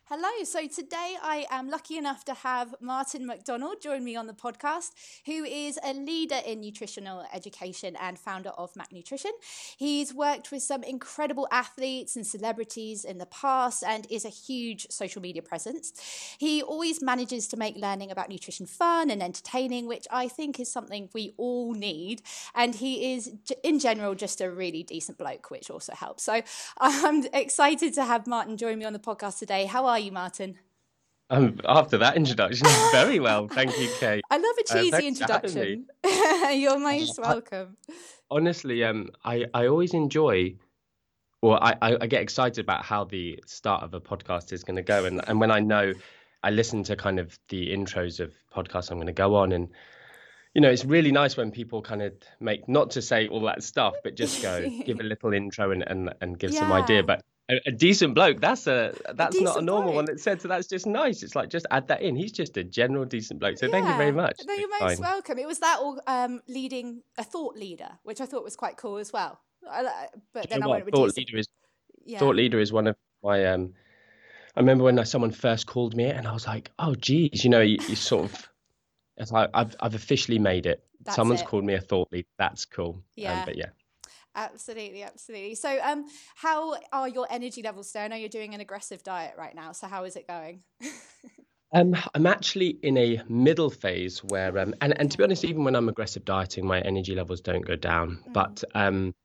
Hello. So today I am lucky enough to have Martin McDonald join me on the podcast, who is a leader in nutritional education and founder of Mac Nutrition. He's worked with some incredible athletes and celebrities in the past and is a huge social media presence. He always manages to make learning about nutrition fun and entertaining, which I think is something we all need. And he is, in general, just a really decent bloke, which also helps. So I'm excited to have Martin join me on the podcast today. How are you, Martin? After that introduction, very well. Thank you, Kate. I love a cheesy Thanks for having me. introduction. You're most welcome. Honestly, I always enjoy, or I get excited about how the start of a podcast is going to go. And when I listen to kind of the intros of podcasts I'm going to go on. And, it's really nice when people kind of make, not to say all that stuff, but just go give a little intro and give some idea. Yeah. But a decent bloke, that's not a decent normal bloke. one that's said. So that's just nice. It's like, just add that in. He's just a general decent bloke. So thank you very much. No, you're It's most fine. welcome. It was that all leading a thought leader, which I thought was quite cool as well. But Do then you I know won't what? reduce it. Yeah. Thought leader is one of my I remember when someone first called me it and I was like, oh geez, you sort of, it's like I've officially made it. That's Someone's it. called me a thought leader. That's cool. Yeah. But yeah. Absolutely. So, how are your energy levels today? I know you're doing an aggressive diet right now. So, how is it going? I'm actually in a middle phase where and to be honest, even when I'm aggressive dieting, my energy levels don't go down. But I'm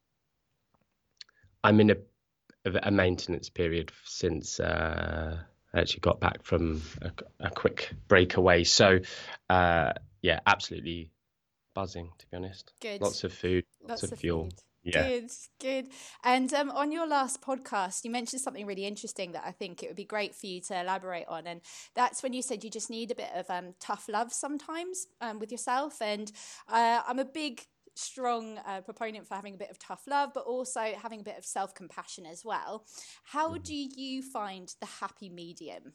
in a maintenance period since I actually got back from a quick breakaway. So yeah, absolutely buzzing, to be honest. Good. Lots of food, lots of fuel. Food. Yeah. Good. And on your last podcast, you mentioned something really interesting that I think it would be great for you to elaborate on. And that's when you said you just need a bit of tough love sometimes with yourself. And I'm a big, strong proponent for having a bit of tough love, but also having a bit of self-compassion as well. How do you find the happy medium?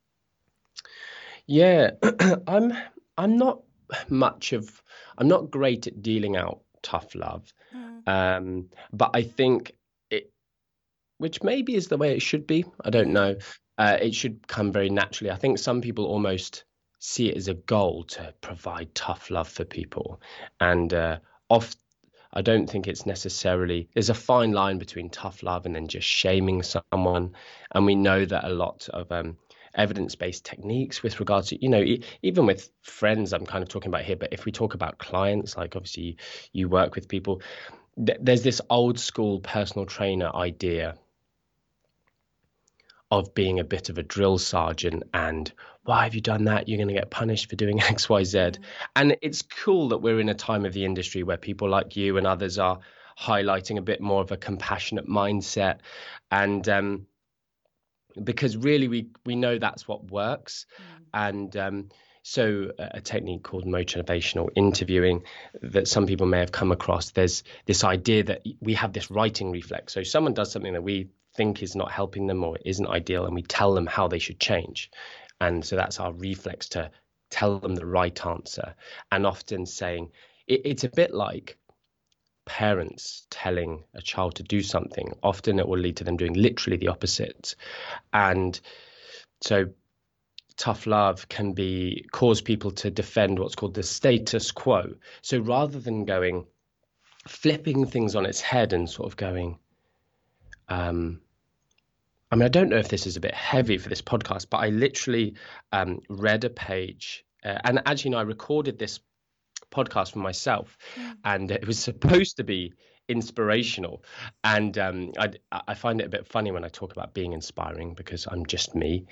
Yeah. I'm not I'm not great at dealing out tough love. But I think which maybe is the way it should be. I don't know. It should come very naturally. I think some people almost see it as a goal to provide tough love for people. And I don't think it's necessarily, there's a fine line between tough love and then just shaming someone. And we know that a lot of evidence-based techniques with regards to, even with friends, I'm kind of talking about here, but if we talk about clients, like obviously you work with people, there's this old school personal trainer idea of being a bit of a drill sergeant and why have you done that? You're going to get punished for doing X, Y, Z. And it's cool that we're in a time of the industry where people like you and others are highlighting a bit more of a compassionate mindset. And because really we know that's what works. And so a technique called motivational interviewing that some people may have come across, there's this idea that we have this righting reflex. So someone does something that we think is not helping them or isn't ideal, and we tell them how they should change. And so that's our reflex to tell them the right answer. And often saying it's a bit like parents telling a child to do something. Often it will lead to them doing literally the opposite. And so tough love can cause people to defend what's called the status quo. So rather than flipping things on its head and sort of going, I don't know if this is a bit heavy for this podcast, but I literally read a page and actually, I recorded this podcast for myself and it was supposed to be inspirational. And I find it a bit funny when I talk about being inspiring because I'm just me.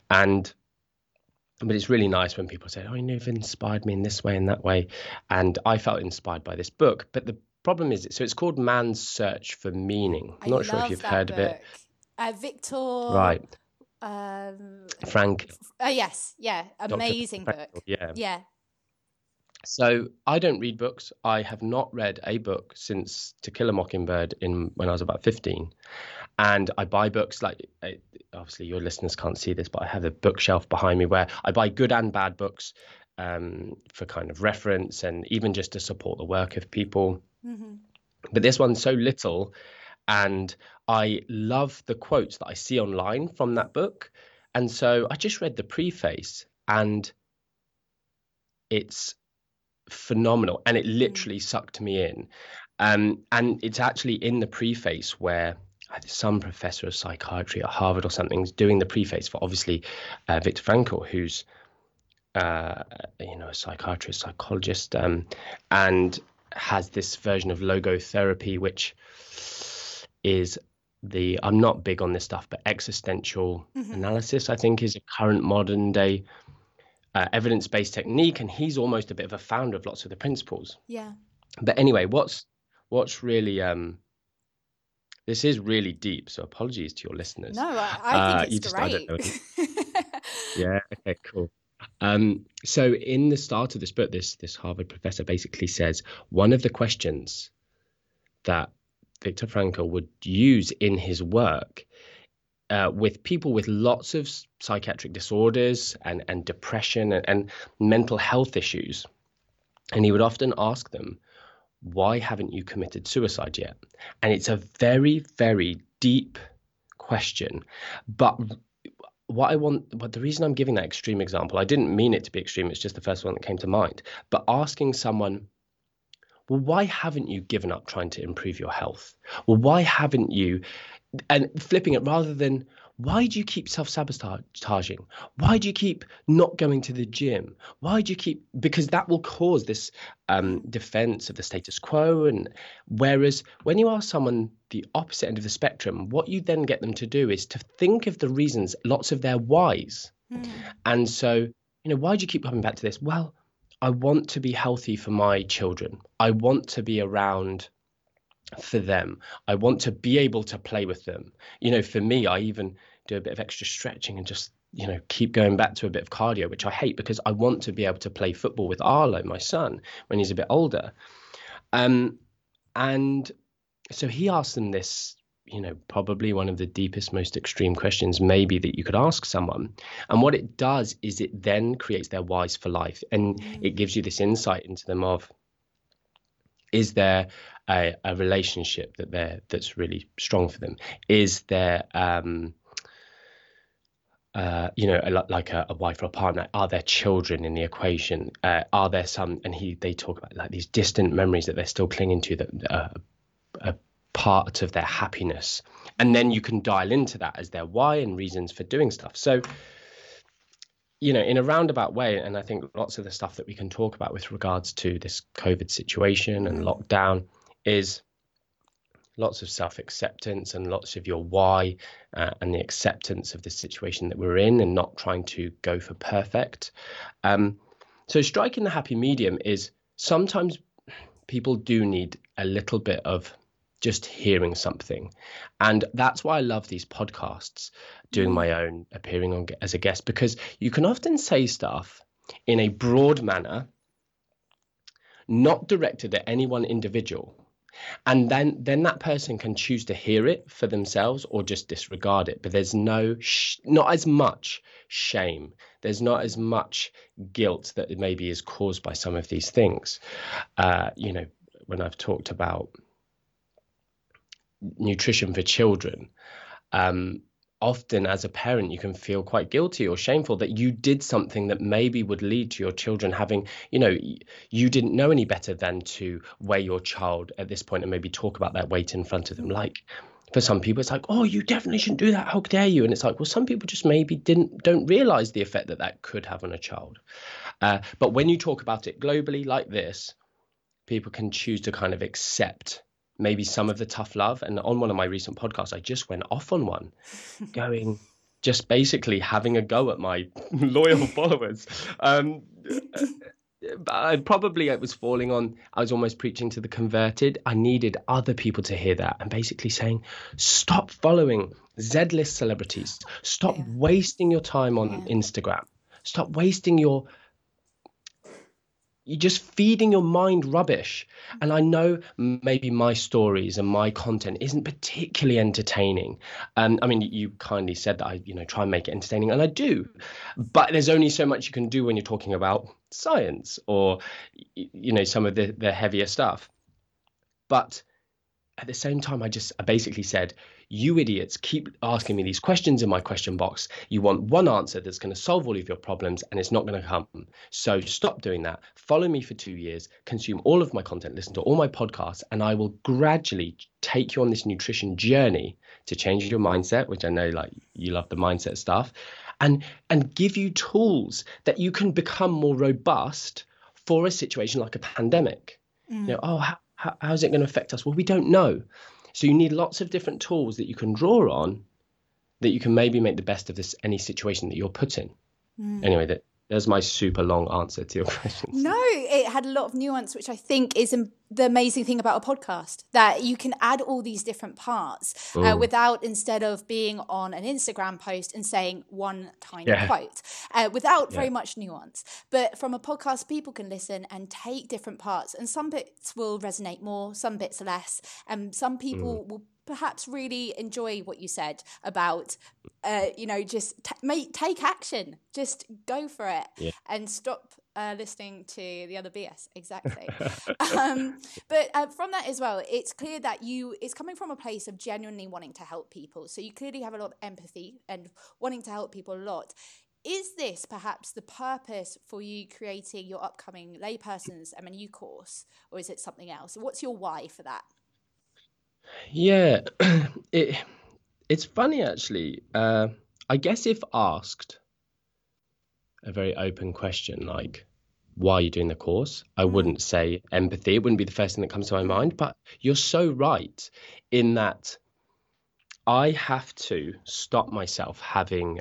But it's really nice when people say, oh, you've inspired me in this way and that way. And I felt inspired by this book. But the problem is, so it's called Man's Search for Meaning. I'm not sure if you've heard of it. Victor. Right. Frank. Yes. Yeah. Amazing book. Yeah. So I don't read books. I have not read a book since To Kill a Mockingbird when I was about 15. And I buy books obviously your listeners can't see this, but I have a bookshelf behind me where I buy good and bad books for kind of reference and even just to support the work of people. But this one's so little, and I love the quotes that I see online from that book. And so I just read the preface, and it's phenomenal, and it literally sucked me in. And it's actually in the preface where some professor of psychiatry at Harvard or something is doing the preface for, obviously, Viktor Frankl, who's a psychiatrist, psychologist, and has this version of logotherapy, which is I'm not big on this stuff, but existential analysis, I think, is a current modern day evidence-based technique, and he's almost a bit of a founder of lots of the principles. Yeah. But anyway, what's really this is really deep, so apologies to your listeners. No, I think it's great. I don't know. Yeah, okay, cool. So in the start of this book, this Harvard professor basically says one of the questions that Viktor Frankl would use in his work with people with lots of psychiatric disorders and depression and mental health issues, and he would often ask them, why haven't you committed suicide yet? And it's a very, very deep question. But the reason I'm giving that extreme example, I didn't mean it to be extreme, it's just the first one that came to mind. But asking someone, well, why haven't you given up trying to improve your health? Well, why haven't you? And flipping it, rather than, why do you keep self-sabotaging? Why do you keep not going to the gym? Why do you keep, because that will cause this defense of the status quo. And whereas when you ask someone the opposite end of the spectrum, what you then get them to do is to think of the reasons, lots of their whys. And so, why do you keep coming back to this? Well, I want to be healthy for my children. I want to be around for them. I want to be able to play with them. For me, I even do a bit of extra stretching and just, keep going back to a bit of cardio, which I hate, because I want to be able to play football with Arlo, my son, when he's a bit older. And so he asked them this, probably one of the deepest, most extreme questions maybe that you could ask someone. And what it does is it then creates their whys for life. And it gives you this insight into them of, is there a relationship that's really strong for them? Is there, like a wife or a partner? Are there children in the equation? Are there some? And they talk about like these distant memories that they're still clinging to, that are a part of their happiness. And then you can dial into that as their why and reasons for doing stuff. So, in a roundabout way, and I think lots of the stuff that we can talk about with regards to this COVID situation and lockdown is lots of self-acceptance and lots of your why and the acceptance of the situation that we're in and not trying to go for perfect. So striking the happy medium is sometimes people do need a little bit of just hearing something. And that's why I love these podcasts, doing my own, appearing on as a guest, because you can often say stuff in a broad manner, not directed at any one individual. And then that person can choose to hear it for themselves or just disregard it. But there's not as much shame. There's not as much guilt that maybe is caused by some of these things. When I've talked about nutrition for children, often as a parent you can feel quite guilty or shameful that you did something that maybe would lead to your children having, you didn't know any better than to weigh your child at this point and maybe talk about that weight in front of them. Like, for some people it's like, oh, you definitely shouldn't do that, how dare you? And it's like, well, some people just maybe don't realize the effect that could have on a child. But when you talk about it globally like this, people can choose to kind of accept maybe some of the tough love. And on one of my recent podcasts, I just went off on one, just basically having a go at my loyal followers. I was falling on, I was almost preaching to the converted. I needed other people to hear that and basically saying, stop following Z-list celebrities. Stop wasting your time on Instagram. Stop wasting you're just feeding your mind rubbish. And I know maybe my stories and my content isn't particularly entertaining. You kindly said that I, try and make it entertaining, and I do. But there's only so much you can do when you're talking about science or, some of the heavier stuff. But at the same time, I basically said, you idiots keep asking me these questions in my question box. You want one answer that's going to solve all of your problems, and it's not going to come. So stop doing that. Follow me for 2 years, consume all of my content, listen to all my podcasts, and I will gradually take you on this nutrition journey to change your mindset, which I know like you love the mindset stuff, and give you tools that you can become more robust for a situation like a pandemic. How's it going to affect us? Well, we don't know. So you need lots of different tools that you can draw on, that you can maybe make the best of any situation that you're put in. Anyway, there's my super long answer to your question. No, it had a lot of nuance, which I think is the amazing thing about a podcast, that you can add all these different parts without, instead of being on an Instagram post and saying one tiny quote, without very much nuance. But from a podcast, people can listen and take different parts, and some bits will resonate more, some bits less, and some people will perhaps really enjoy what you said about, just take action, just go for it, and stop listening to the other BS. Exactly. But from that as well, it's clear that it's coming from a place of genuinely wanting to help people. So you clearly have a lot of empathy and wanting to help people a lot. Is this perhaps the purpose for you creating your upcoming layperson's MNU course, or is it something else? What's your why for that? Yeah, it's funny actually. I guess if asked a very open question like, why are you doing the course? I wouldn't say empathy. It wouldn't be the first thing that comes to my mind. But you're so right in that I have to stop myself having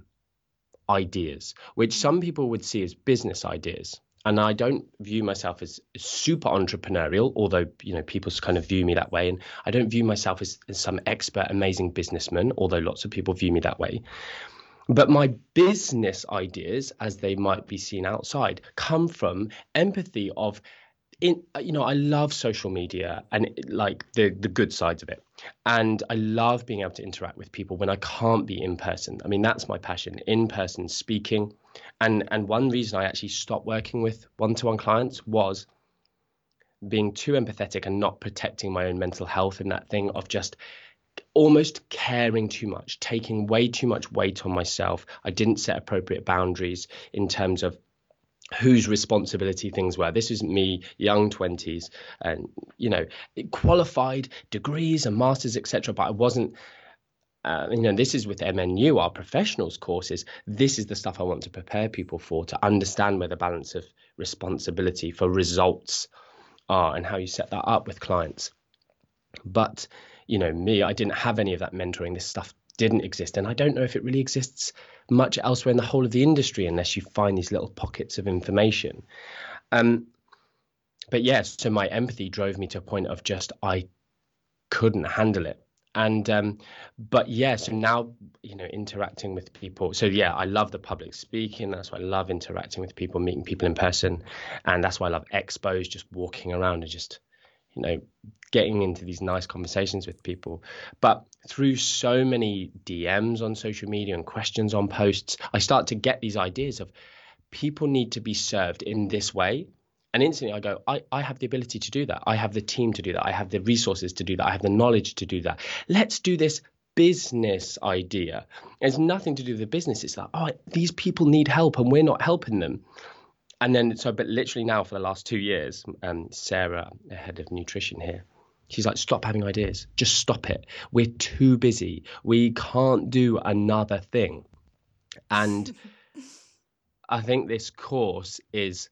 ideas, which some people would see as business ideas. And I don't view myself as super entrepreneurial, although, people kind of view me that way. And I don't view myself as some expert, amazing businessman, although lots of people view me that way. But my business ideas, as they might be seen outside, come from empathy of, I love social media and like the good sides of it. And I love being able to interact with people when I can't be in person. I mean, that's my passion, in-person speaking. And one reason I actually stopped working with one-to-one clients was being too empathetic and not protecting my own mental health, in that thing of just almost caring too much, taking way too much weight on myself. I didn't set appropriate boundaries in terms of whose responsibility things were. This is me, young 20s, and qualified degrees and masters, etc. But I wasn't. This is with MNU, our professionals courses. This is the stuff I want to prepare people for, to understand where the balance of responsibility for results are and how you set that up with clients. But me, I didn't have any of that mentoring. This stuff didn't exist, and I don't know if it really exists much elsewhere in the whole of the industry unless you find these little pockets of information. But yes, so my empathy drove me to a point of just I couldn't handle it. And so now interacting with people. So I love the public speaking. That's why I love interacting with people, meeting people in person, and that's why I love expos, just walking around and just getting into these nice conversations with people. But through so many DMs on social media and questions on posts, I start to get these ideas of people need to be served in this way. And instantly I go, I have the ability to do that. I have the team to do that. I have the resources to do that. I have the knowledge to do that. Let's do this business idea. It's nothing to do with the business. It's like, these people need help and we're not helping them. And then, but literally now for the last 2 years, Sarah, the head of nutrition here, she's like, stop having ideas. Just stop it. We're too busy. We can't do another thing. And I think this course is,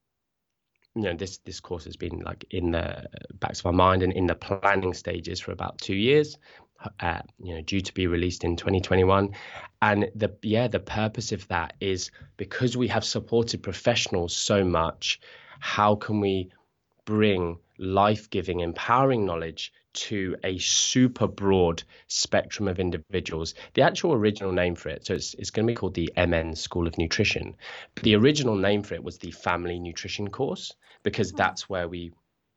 this course has been like in the backs of our mind and in the planning stages for about 2 years. Due to be released in 2021. And the purpose of that is because we have supported professionals so much, how can we bring life-giving, empowering knowledge to a super broad spectrum of individuals? The actual original name for it, so it's going to be called the MN School of Nutrition. But the original name for it was the Family Nutrition Course, because that's where we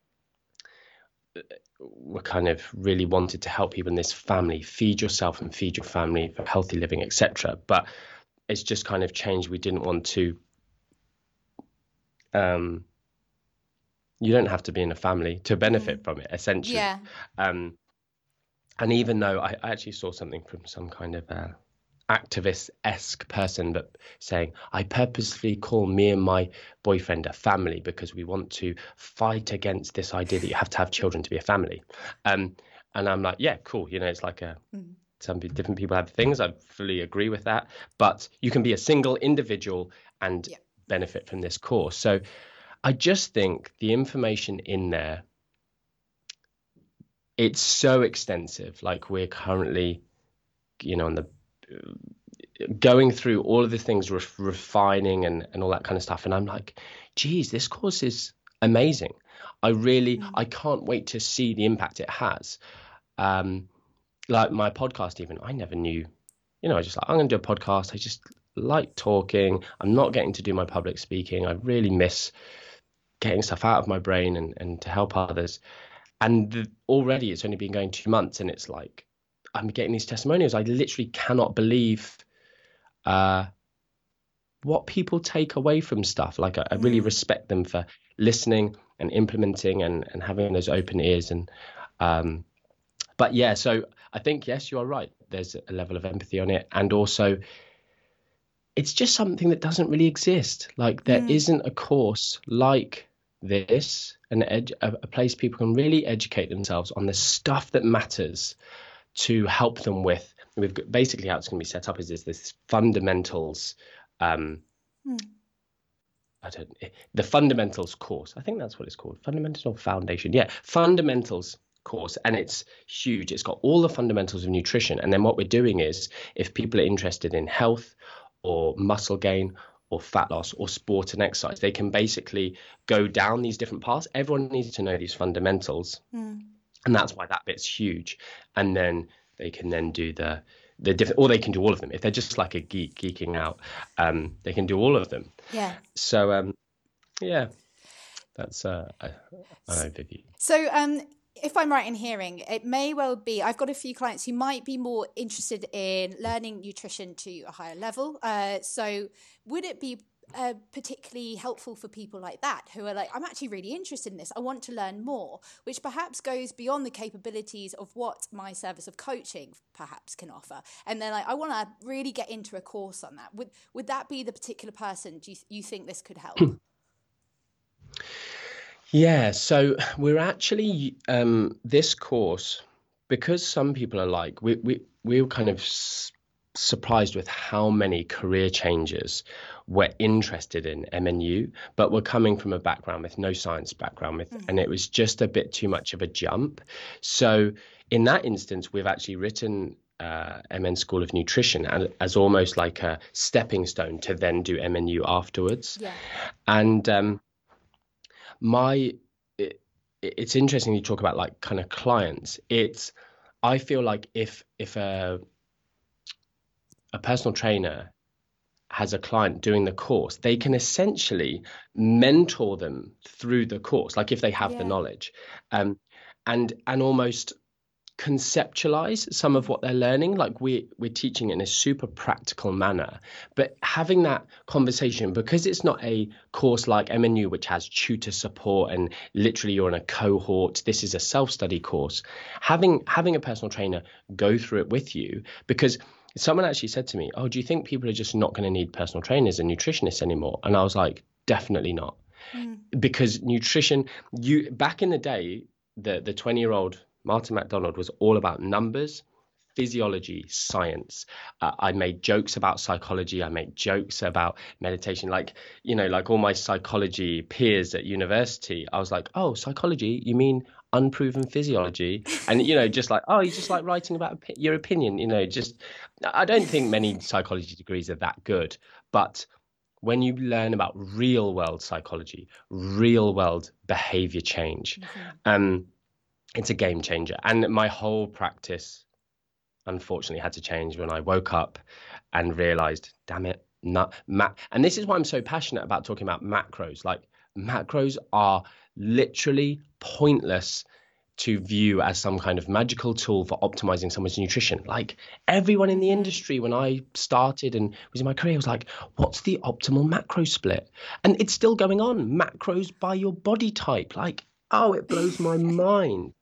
kind of really wanted to help people in this family, feed yourself and feed your family for healthy living, etc. But it's just kind of changed. We didn't want to You don't have to be in a family to benefit from it, essentially. Yeah. Um, and even though I actually saw something from some kind of activist-esque person that saying, I purposely call me and my boyfriend a family because we want to fight against this idea that you have to have children to be a family. And I'm like, yeah, cool. You know, it's like some different people have things. I fully agree with that. But you can be a single individual and benefit from this course. So I just think the information in there, it's so extensive. Like we're currently, you know, on the going through all of the things, refining and all that kind of stuff. And I'm like, geez, this course is amazing. I can't wait to see the impact it has. Like my podcast, even, I never knew, you know, I just like, I'm going to do a podcast. I just like talking. I'm not getting to do my public speaking. I really miss getting stuff out of my brain and to help others. And already it's only been going 2 months and it's like, I'm getting these testimonials. I literally cannot believe what people take away from stuff. Like I really respect them for listening and implementing and having those open ears. And but yeah, so I think, yes, you are right. There's a level of empathy on it. And also it's just something that doesn't really exist. Like there isn't a course like this, a place people can really educate themselves on the stuff that matters to help them with. We've got, basically how it's going to be set up is this fundamentals. The fundamentals course. I think that's what it's called. Fundamentals or foundation. Yeah, fundamentals course, and it's huge. It's got all the fundamentals of nutrition. And then what we're doing is, if people are interested in health or muscle gain or fat loss or sport and exercise, they can basically go down these different paths. Everyone needs to know these fundamentals. And that's why that bit's huge. And then they can then do the different, or they can do all of them. If they're just like a geeking out, they can do all of them. Yeah. So, yeah, that's an overview. So, if I'm right in hearing, it may well be, I've got a few clients who might be more interested in learning nutrition to a higher level. So would it be particularly helpful for people like that who are like, I'm actually really interested in this, I want to learn more, which perhaps goes beyond the capabilities of what my service of coaching perhaps can offer, and they're like, I want to really get into a course on that. Would that be the particular person do you think this could help? Yeah, so we're actually this course, because some people are like, we were kind of surprised with how many career changers were interested in MNU, but were coming from a background with no science background with, and it was just a bit too much of a jump. So in that instance, we've actually written MN School of Nutrition as almost like a stepping stone to then do MNU afterwards. Yeah. And it's interesting you talk about like kind of clients. I feel like if a personal trainer has a client doing the course, they can essentially mentor them through the course, like if they have the knowledge, and almost conceptualize some of what they're learning. Like we're teaching it in a super practical manner, but having that conversation, because it's not a course like MNU which has tutor support and literally you're in a cohort. This is a self-study course. Having a personal trainer go through it with you, because someone actually said to me, oh, do you think people are just not going to need personal trainers and nutritionists anymore? And I was like, definitely not. Because nutrition, back in the day, the 20-year-old Martin McDonald was all about numbers, physiology, science. I made jokes about psychology. I made jokes about meditation. Like, you know, like all my psychology peers at university, I was like, oh, psychology, you mean unproven physiology? And, you know, just like, oh, you just like writing about your opinion, you know, just, I don't think many psychology degrees are that good. But when you learn about real world psychology, real world behavior change, it's a game changer. And my whole practice, unfortunately, had to change when I woke up and realized, damn it, and this is why I'm so passionate about talking about macros. Like macros are literally pointless to view as some kind of magical tool for optimizing someone's nutrition. Like everyone in the industry, when I started and was in my career, was like, what's the optimal macro split? And it's still going on. Macros by your body type. Like, oh, it blows my mind.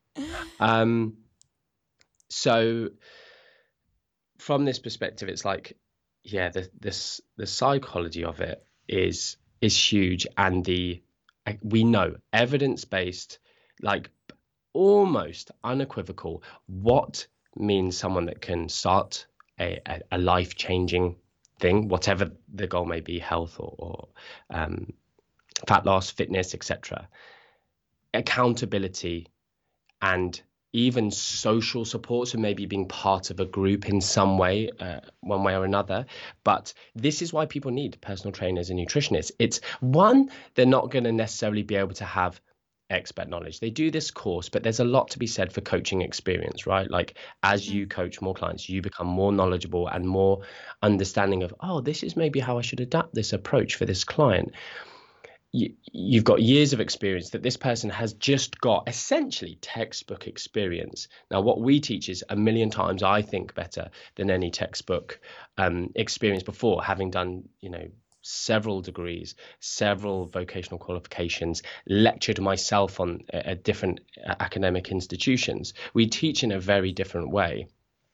So from this perspective, it's like, yeah, the psychology of it is huge. And we know evidence-based, like almost unequivocal, what means someone that can start a life-changing thing, whatever the goal may be, health or fat loss, fitness, etc. Accountability and even social support, so maybe being part of a group in some way, one way or another. But this is why people need personal trainers and nutritionists. It's one, they're not going to necessarily be able to have expert knowledge. They do this course, but there's a lot to be said for coaching experience, right? Like as you coach more clients, you become more knowledgeable and more understanding of, oh, this is maybe how I should adapt this approach for this client. You've got years of experience that this person has just got essentially textbook experience. Now, what we teach is a million times, I think, better than any textbook experience before, having done, several degrees, several vocational qualifications, lectured myself on at different academic institutions. We teach in a very different way.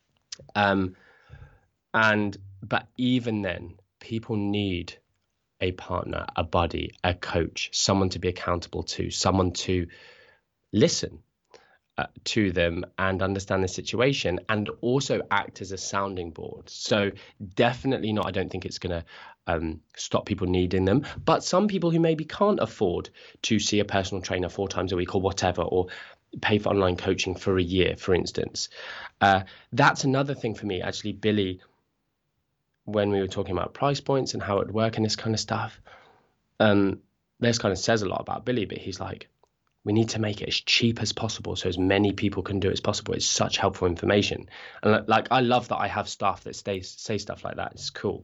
But even then, people need a partner, a buddy, a coach, someone to be accountable to, someone to listen to them and understand the situation and also act as a sounding board. So definitely not, I don't think it's going to stop people needing them. But some people who maybe can't afford to see a personal trainer 4 times a week or whatever, or pay for online coaching for a year, for instance. That's another thing for me, actually, Billy, when we were talking about price points and how it would work and this kind of stuff, this kind of says a lot about Billy, but he's like, we need to make it as cheap as possible so as many people can do it as possible. It's such helpful information. And like, I love that I have staff that say stuff like that. It's cool.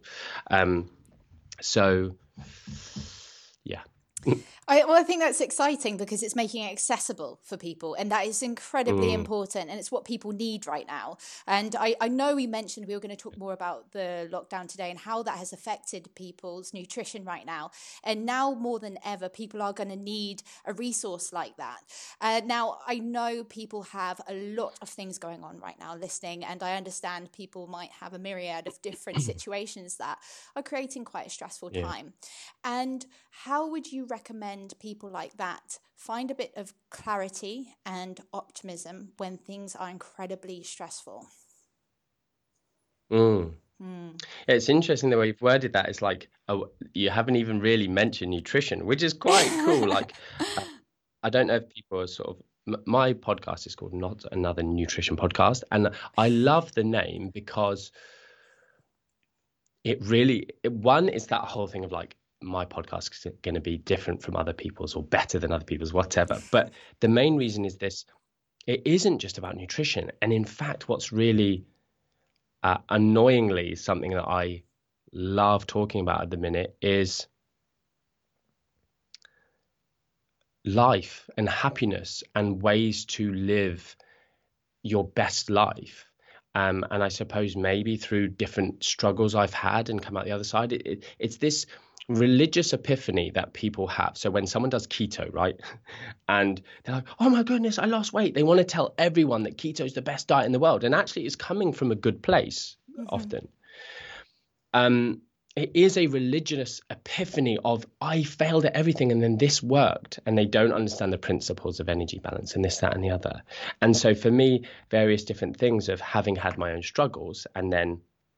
So yeah. I think that's exciting because it's making it accessible for people, and that is incredibly important, and it's what people need right now. And I know we mentioned we were going to talk more about the lockdown today and how that has affected people's nutrition right now. And now more than ever, people are going to need a resource like that. Now, I know people have a lot of things going on right now listening, and I understand people might have a myriad of different situations that are creating quite a stressful time. And how would you recommend people like that find a bit of clarity and optimism when things are incredibly stressful? It's interesting the way you've worded that. It's like, you haven't even really mentioned nutrition, which is quite cool. Like, I don't know if people are sort of, my podcast is called Not Another Nutrition Podcast. And I love the name because it really, one is that whole thing of like, my podcast is going to be different from other people's or better than other people's, whatever. But the main reason is this: it isn't just about nutrition. And in fact, what's really annoyingly something that I love talking about at the minute is life and happiness and ways to live your best life. And I suppose maybe through different struggles I've had and come out the other side, it's this religious epiphany that people have. So when someone does keto, right, and they're like, oh my goodness, I lost weight, they want to tell everyone that keto is the best diet in the world, and actually it's coming from a good place often. It is a religious epiphany of, I failed at everything and then this worked, and they don't understand the principles of energy balance and this, that, and the other. And so for me, various different things of having had my own struggles and then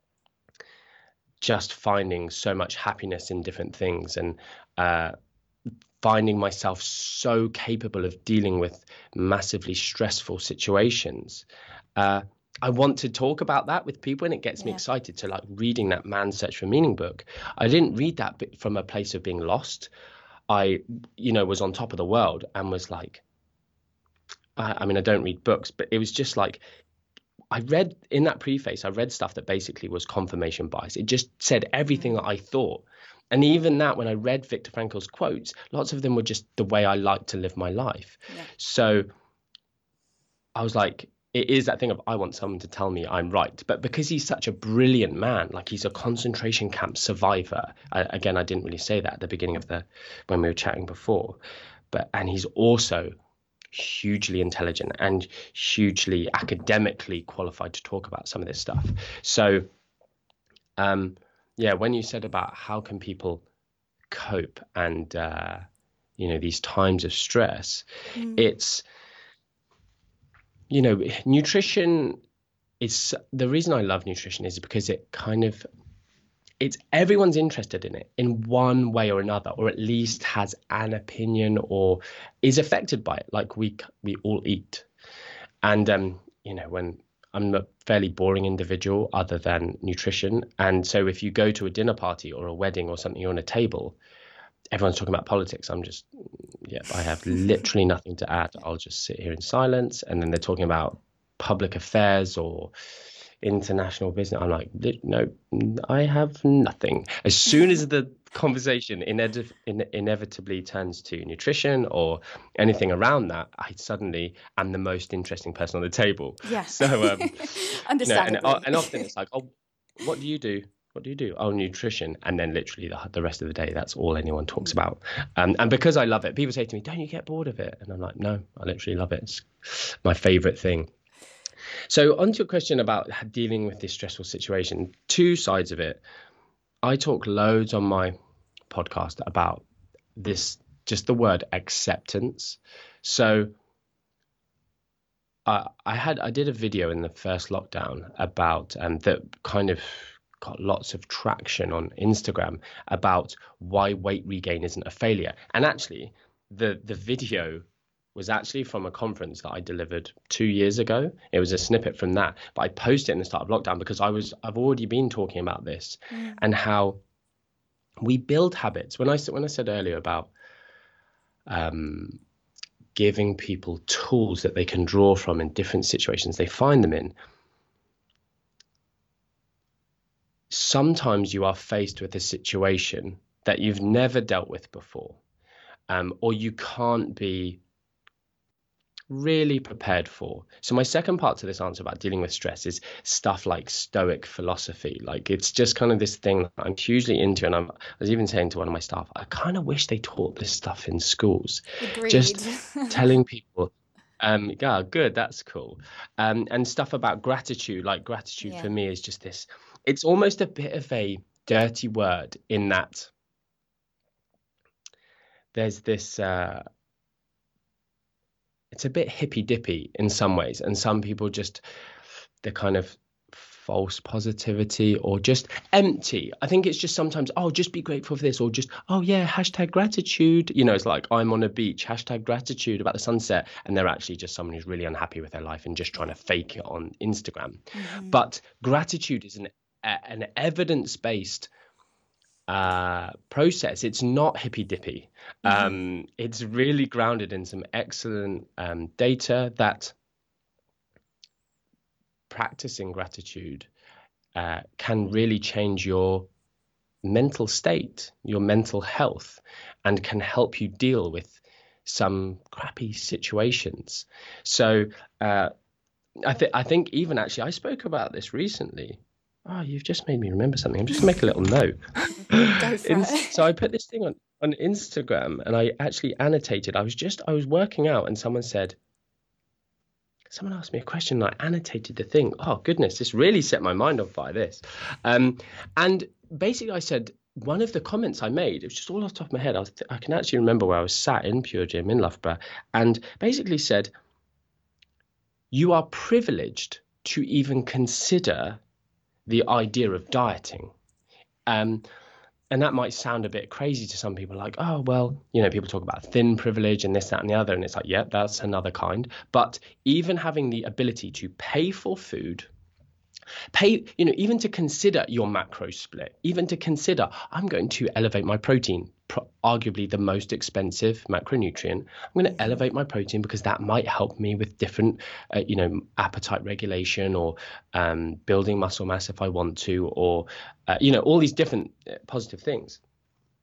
just finding so much happiness in different things and finding myself so capable of dealing with massively stressful situations. I want to talk about that with people, and it gets me excited. So like reading that Man's Search for Meaning book, I didn't read that from a place of being lost. I, was on top of the world and was like, I mean, I don't read books, but it was just like, I read in that preface, I read stuff that basically was confirmation bias. It just said everything that I thought. And even that, when I read Viktor Frankl's quotes, lots of them were just the way I like to live my life. So I was like, it is that thing of I want someone to tell me I'm right. But because he's such a brilliant man, like he's a concentration camp survivor. Again, I didn't really say that at the beginning of when we were chatting before, and he's also hugely intelligent and hugely academically qualified to talk about some of this stuff. So, yeah, when you said about how can people cope and these times of stress, it's nutrition is the reason I love nutrition is because it's everyone's interested in it in one way or another, or at least has an opinion or is affected by it. Like we all eat. And, when I'm a fairly boring individual other than nutrition. And so if you go to a dinner party or a wedding or something, you're on a table, everyone's talking about politics. I have literally nothing to add. I'll just sit here in silence. And then they're talking about public affairs or international business. I'm like, no, I have nothing. As soon as the conversation inevitably turns to nutrition or anything around that, I suddenly am the most interesting person on the table. Yeah. So, understandably. and often it's like, oh, what do you do? What do you do? Oh, nutrition. And then literally the rest of the day, that's all anyone talks about. And because I love it, people say to me, don't you get bored of it? And I'm like, no, I literally love it. It's my favorite thing. So on to your question about dealing with this stressful situation, two sides of it. I talk loads on my podcast about this, just the word acceptance. So I did a video in the first lockdown about that kind of got lots of traction on Instagram about why weight regain isn't a failure. And actually, the video was actually from a conference that I delivered 2 years ago. It was a snippet from that, but I posted it in the start of lockdown because I've already been talking about this and how we build habits. When I said earlier about giving people tools that they can draw from in different situations they find them in, sometimes you are faced with a situation that you've never dealt with before, or you can't be really prepared for. So my second part to this answer about dealing with stress is stuff like Stoic philosophy. Like it's just kind of this thing that I'm hugely into. And I was even saying to one of my staff, I kind of wish they taught this stuff in schools. Agreed. Just telling people, yeah, good, that's cool. And stuff about gratitude, like gratitude for me is just this, it's almost a bit of a dirty word in that there's this, it's a bit hippy dippy in some ways. And some people just, the kind of false positivity or just empty. I think it's just sometimes, oh, just be grateful for this, or just, oh yeah, hashtag gratitude. It's like I'm on a beach, hashtag gratitude about the sunset. And they're actually just someone who's really unhappy with their life and just trying to fake it on Instagram. But gratitude is an evidence-based process. It's not hippy dippy. It's really grounded in some excellent data that practicing gratitude can really change your mental state, your mental health, and can help you deal with some crappy situations. So I think even actually I spoke about this recently. Oh, you've just made me remember something. I'm just going to make a little note. Go for it. So I put this thing on Instagram and I actually annotated. I was working out and someone asked me a question and I annotated the thing. Oh, goodness, this really set my mind on fire, this. And basically I said, one of the comments I made, it was just all off the top of my head. I can actually remember where I was sat in Pure Gym in Loughborough and basically said, you are privileged to even consider the idea of dieting. And that might sound a bit crazy to some people, like, oh, well, people talk about thin privilege and this, that, and the other. And it's like, yeah, that's another kind. But even having the ability to pay for food, even to consider your macro split, even to consider, I'm going to elevate my protein, arguably the most expensive macronutrient. I'm going to elevate my protein because that might help me with different, appetite regulation or building muscle mass if I want to, or, all these different positive things.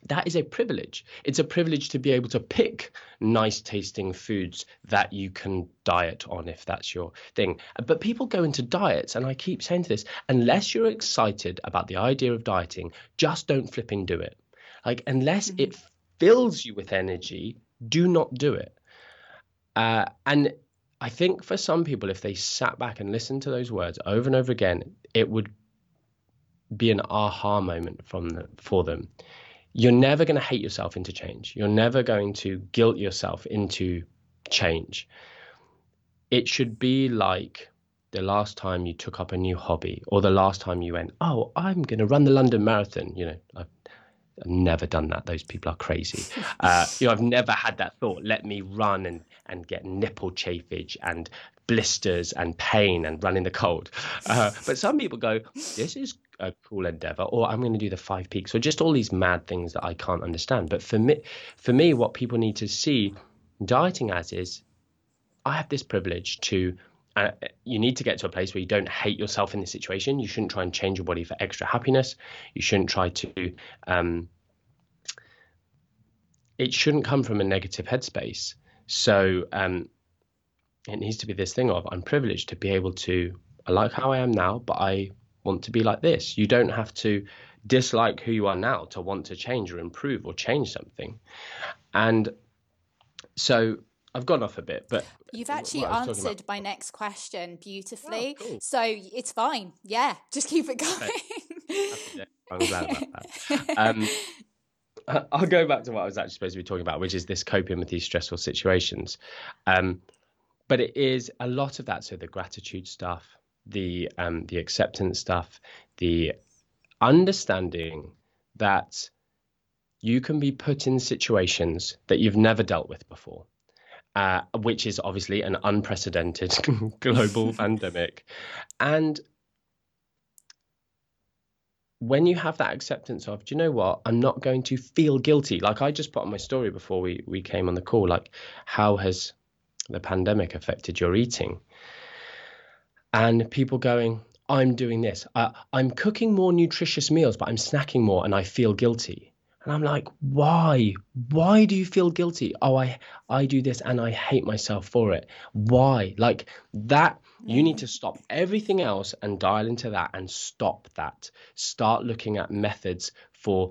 that is a privilege. It's a privilege to be able to pick nice tasting foods that you can diet on if that's your thing. But people go into diets, and I keep saying to this, unless you're excited about the idea of dieting, just don't flipping do it. Like, unless it fills you with energy, do not do it. And I think for some people, if they sat back and listened to those words over and over again, it would be an aha moment for them. You're never going to hate yourself into change. You're never going to guilt yourself into change. It should be like the last time you took up a new hobby, or the last time you went, oh, I'm going to run the London Marathon. I've never done that. Those people are crazy. I've never had that thought. Let me run and get nipple chafage and blisters and pain and run in the cold. But some people go, this is a cool endeavor, or I'm going to do the 5 peaks, or just all these mad things that I can't understand. But for me, what people need to see dieting as is, I have this privilege to, you need to get to a place where you don't hate yourself in this situation. You shouldn't try and change your body for extra happiness. You shouldn't try to, it shouldn't come from a negative headspace. So it needs to be this thing of, I'm privileged to be able to, I like how I am now, but I want to be like this. You don't have to dislike who you are now to want to change or improve or change something. And so I've gone off a bit, but you've actually answered my next question beautifully. Oh, cool. So it's fine. Yeah, just keep it going. I'm glad about that. I'll go back to what I was actually supposed to be talking about, which is this coping with these stressful situations. But it is a lot of that. So the gratitude stuff, the acceptance stuff, the understanding that you can be put in situations that you've never dealt with before, which is obviously an unprecedented global pandemic. And when you have that acceptance of, do you know what, I'm not going to feel guilty. Like I just put on my story before we came on the call, like, how has the pandemic affected your eating? And people going, I'm doing this. I'm cooking more nutritious meals, but I'm snacking more and I feel guilty. And I'm like, why? Why do you feel guilty? Oh, I do this and I hate myself for it. Why? Like that, you need to stop everything else and dial into that and stop that. Start looking at methods for,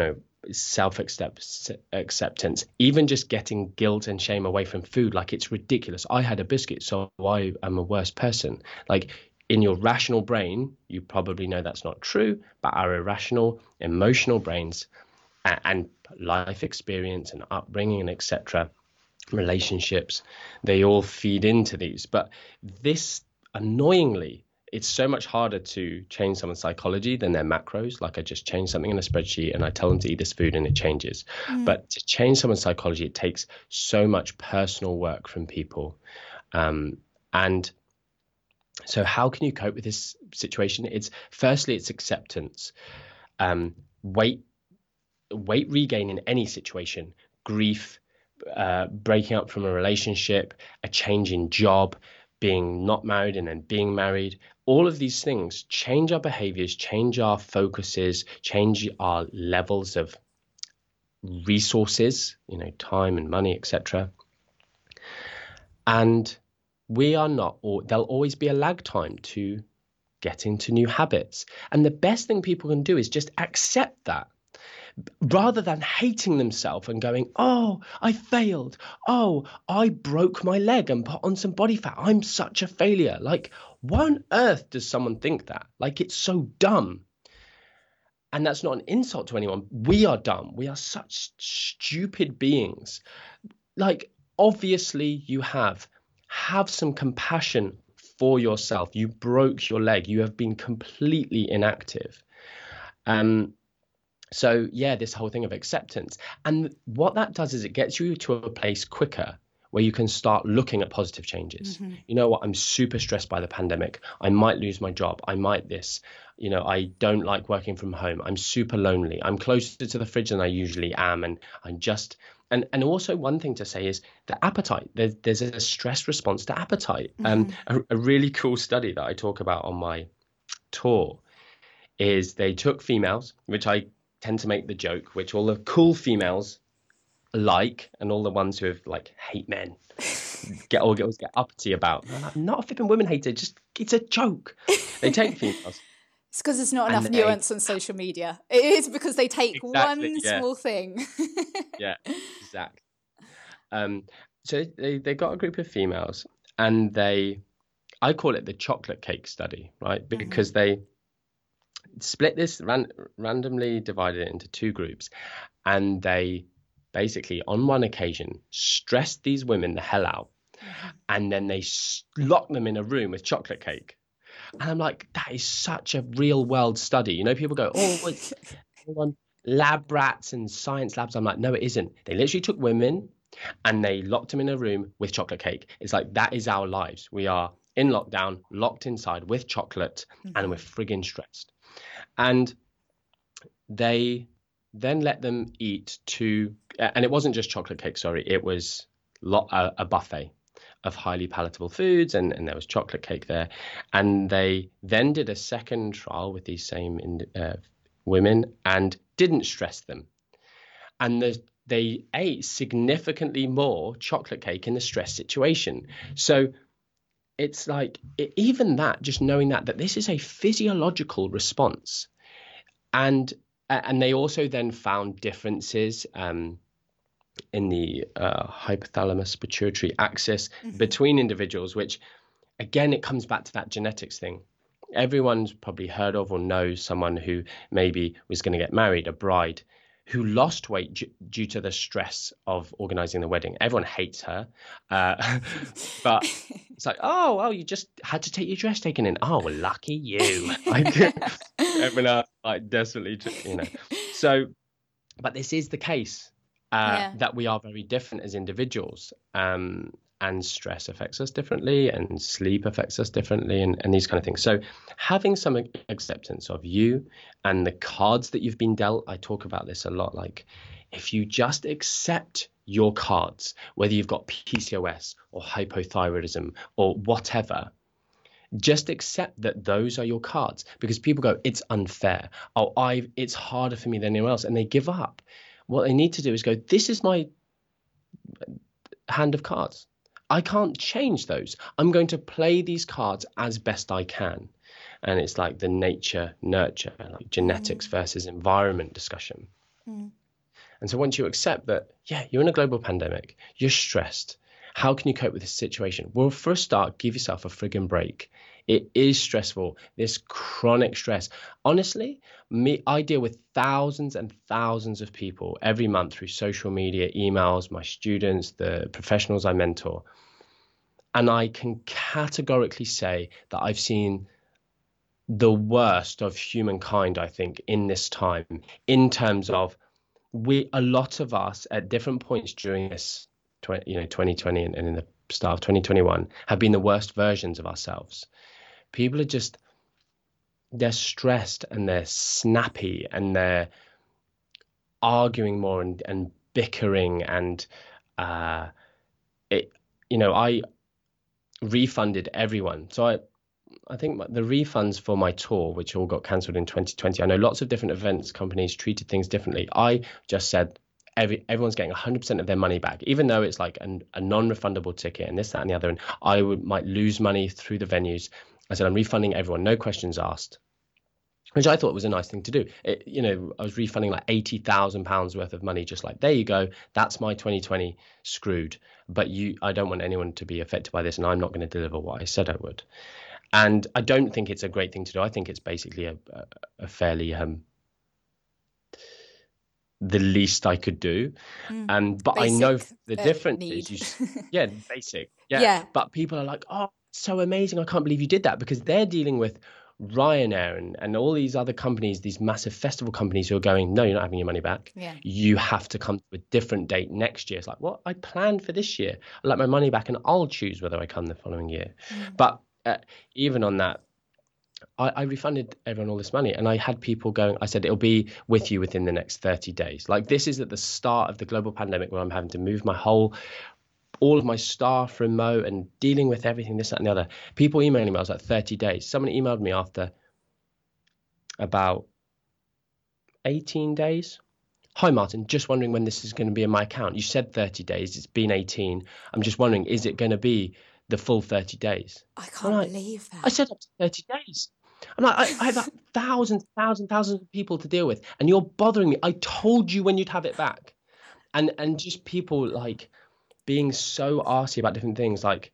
self-acceptance, even just getting guilt and shame away from food. Like, it's ridiculous. I had a biscuit, so I am a worse person. Like, in your rational brain, you probably know that's not true, but our irrational, emotional brains and life experience and upbringing and etc., relationships, they all feed into these. But this, annoyingly, it's so much harder to change someone's psychology than their macros. Like, I just change something in a spreadsheet and I tell them to eat this food and it changes. But to change someone's psychology, it takes so much personal work from people. And so how can you cope with this situation? It's acceptance. Weight regain in any situation, grief, breaking up from a relationship, a change in job, being not married and then being married, all of these things change our behaviors, change our focuses, change our levels of resources, time and money, etc. And we are not, or there'll always be a lag time to get into new habits. And the best thing people can do is just accept that, rather than hating themselves and going, oh, I failed. Oh, I broke my leg and put on some body fat. I'm such a failure. Like, why on earth does someone think that? Like, it's so dumb. And that's not an insult to anyone. We are dumb. We are such stupid beings. Like, obviously you have some compassion for yourself. You broke your leg. You have been completely inactive. So yeah, this whole thing of acceptance. And what that does is it gets you to a place quicker where you can start looking at positive changes. You know what? I'm super stressed by the pandemic. I might lose my job. I might this. I don't like working from home. I'm super lonely. I'm closer to the fridge than I usually am. And I'm just, and also one thing to say is the appetite. There's a stress response to appetite. A really cool study that I talk about on my tour is they took females, which I tend to make the joke, which all the cool females like, and all the ones who have like hate men all girls get uppity about. And I'm like, not a flipping women hater, just it's a joke. They take females. It's because there's not enough nuance on social media. It is because they take one small thing. Yeah, exactly. So they got a group of females, and I call it the chocolate cake study, right? Because they split this, randomly divided it into two groups, and they basically, on one occasion, stressed these women the hell out, and then they locked them in a room with chocolate cake. And I'm like, that is such a real world study. You know, people go, oh, it's lab rats and science labs. I'm like, no, it isn't. They literally took women and they locked them in a room with chocolate cake. It's like, that is our lives. We are in lockdown, locked inside with chocolate, and we're friggin' stressed. And they then let them eat and it wasn't just chocolate cake, sorry, it was a buffet of highly palatable foods, and there was chocolate cake there. And they then did a second trial with these same women and didn't stress them. And they ate significantly more chocolate cake in the stress situation. So it's like, even that, just knowing that this is a physiological response. And they also then found differences in the hypothalamus pituitary axis between individuals, which again, it comes back to that genetics thing. Everyone's probably heard of or knows someone who maybe was going to get married, a bride who lost weight due to the stress of organizing the wedding. Everyone hates her, but it's like, oh, well, you just had to take your dress taken in. Oh, well, lucky you. Like, everyone like desperately, you know. So, but this is the case. That we are very different as individuals, and stress affects us differently, and sleep affects us differently, and these kind of things. So having some acceptance of you and the cards that you've been dealt, I talk about this a lot, like if you just accept your cards, whether you've got PCOS or hypothyroidism or whatever, just accept that those are your cards, because people go, it's unfair. Oh, it's harder for me than anyone else, and they give up. What they need to do is go, this is my hand of cards. I can't change those. I'm going to play these cards as best I can. And it's like the nature, nurture, like genetics versus environment discussion. And so once you accept that, yeah, you're in a global pandemic, you're stressed. How can you cope with this situation? Well, for a start, give yourself a friggin' break. It is stressful, this chronic stress. Honestly, I deal with thousands and thousands of people every month through social media, emails, my students, the professionals I mentor. And I can categorically say that I've seen the worst of humankind, I think, in this time, in terms of a lot of us at different points during this 2020 and in the start of 2021 have been the worst versions of ourselves. People are they're stressed and they're snappy and they're arguing more and bickering. And I refunded everyone. So I think the refunds for my tour, which all got cancelled in 2020, I know lots of different events companies treated things differently. I just said everyone's getting 100% of their money back, even though it's like a non-refundable ticket and this, that, and the other. And I might lose money through the venues. I said, I'm refunding everyone, no questions asked, which I thought was a nice thing to do. I was refunding like £80,000 worth of money, just like, there you go, that's my 2020 screwed. But I don't want anyone to be affected by this, and I'm not going to deliver what I said I would. And I don't think it's a great thing to do. I think it's basically a fairly the least I could do. But basic, I know the difference is basic. Yeah. But people are like, oh, so amazing. I can't believe you did that, because they're dealing with Ryanair and all these other companies, these massive festival companies who are going, no, you're not having your money back. Yeah. You have to come to a different date next year. It's like, well, I planned for this year. I'd like my money back and I'll choose whether I come the following year. But even on that, I refunded everyone all this money, and I had people going, I said, it'll be with you within the next 30 days. Like, this is at the start of the global pandemic where I'm having to move all of my staff remote and dealing with everything, this, that, and the other. People emailing me, I was like, 30 days. Someone emailed me after about 18 days. Hi, Martin. Just wondering when this is going to be in my account. You said 30 days. It's been 18. I'm just wondering, is it going to be the full 30 days? I can't believe that. I said up to 30 days. I'm like, I have thousands of people to deal with, and you're bothering me. I told you when you'd have it back. And just people like being so arsy about different things. Like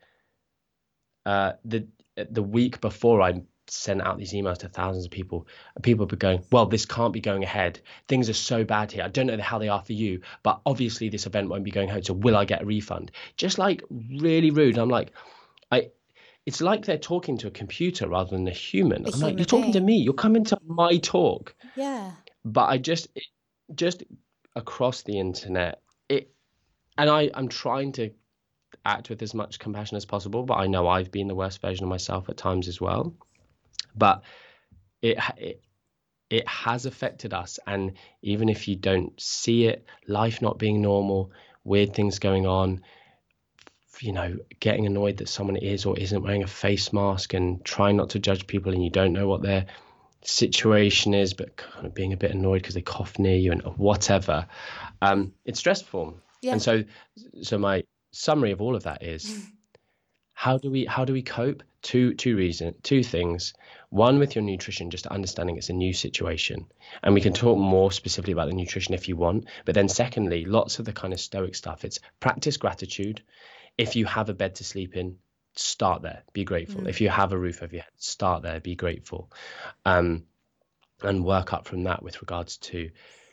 the week before I sent out these emails to thousands of people, people were going, well, this can't be going ahead. Things are so bad here. I don't know how they are for you, but obviously this event won't be going ahead. So will I get a refund? Just like really rude. I'm like, it's like they're talking to a computer rather than a human. I'm like, you're talking to me. You're coming to my talk. Yeah. But I just across the internet, and I'm trying to act with as much compassion as possible, but I know I've been the worst version of myself at times as well. But it has affected us, and even if you don't see it, life not being normal, weird things going on, getting annoyed that someone is or isn't wearing a face mask, and trying not to judge people, and you don't know what their situation is, but kind of being a bit annoyed because they cough near you and whatever. It's stressful. Yeah. And so my summary of all of that is, how do we cope? Two things. One, with your nutrition, just understanding it's a new situation, and we can talk more specifically about the nutrition if you want. But then secondly, lots of the kind of stoic stuff. It's practice gratitude. If you have a bed to sleep in, start there, be grateful. If you have a roof over your head, start there, be grateful, and work up from that. With regards to,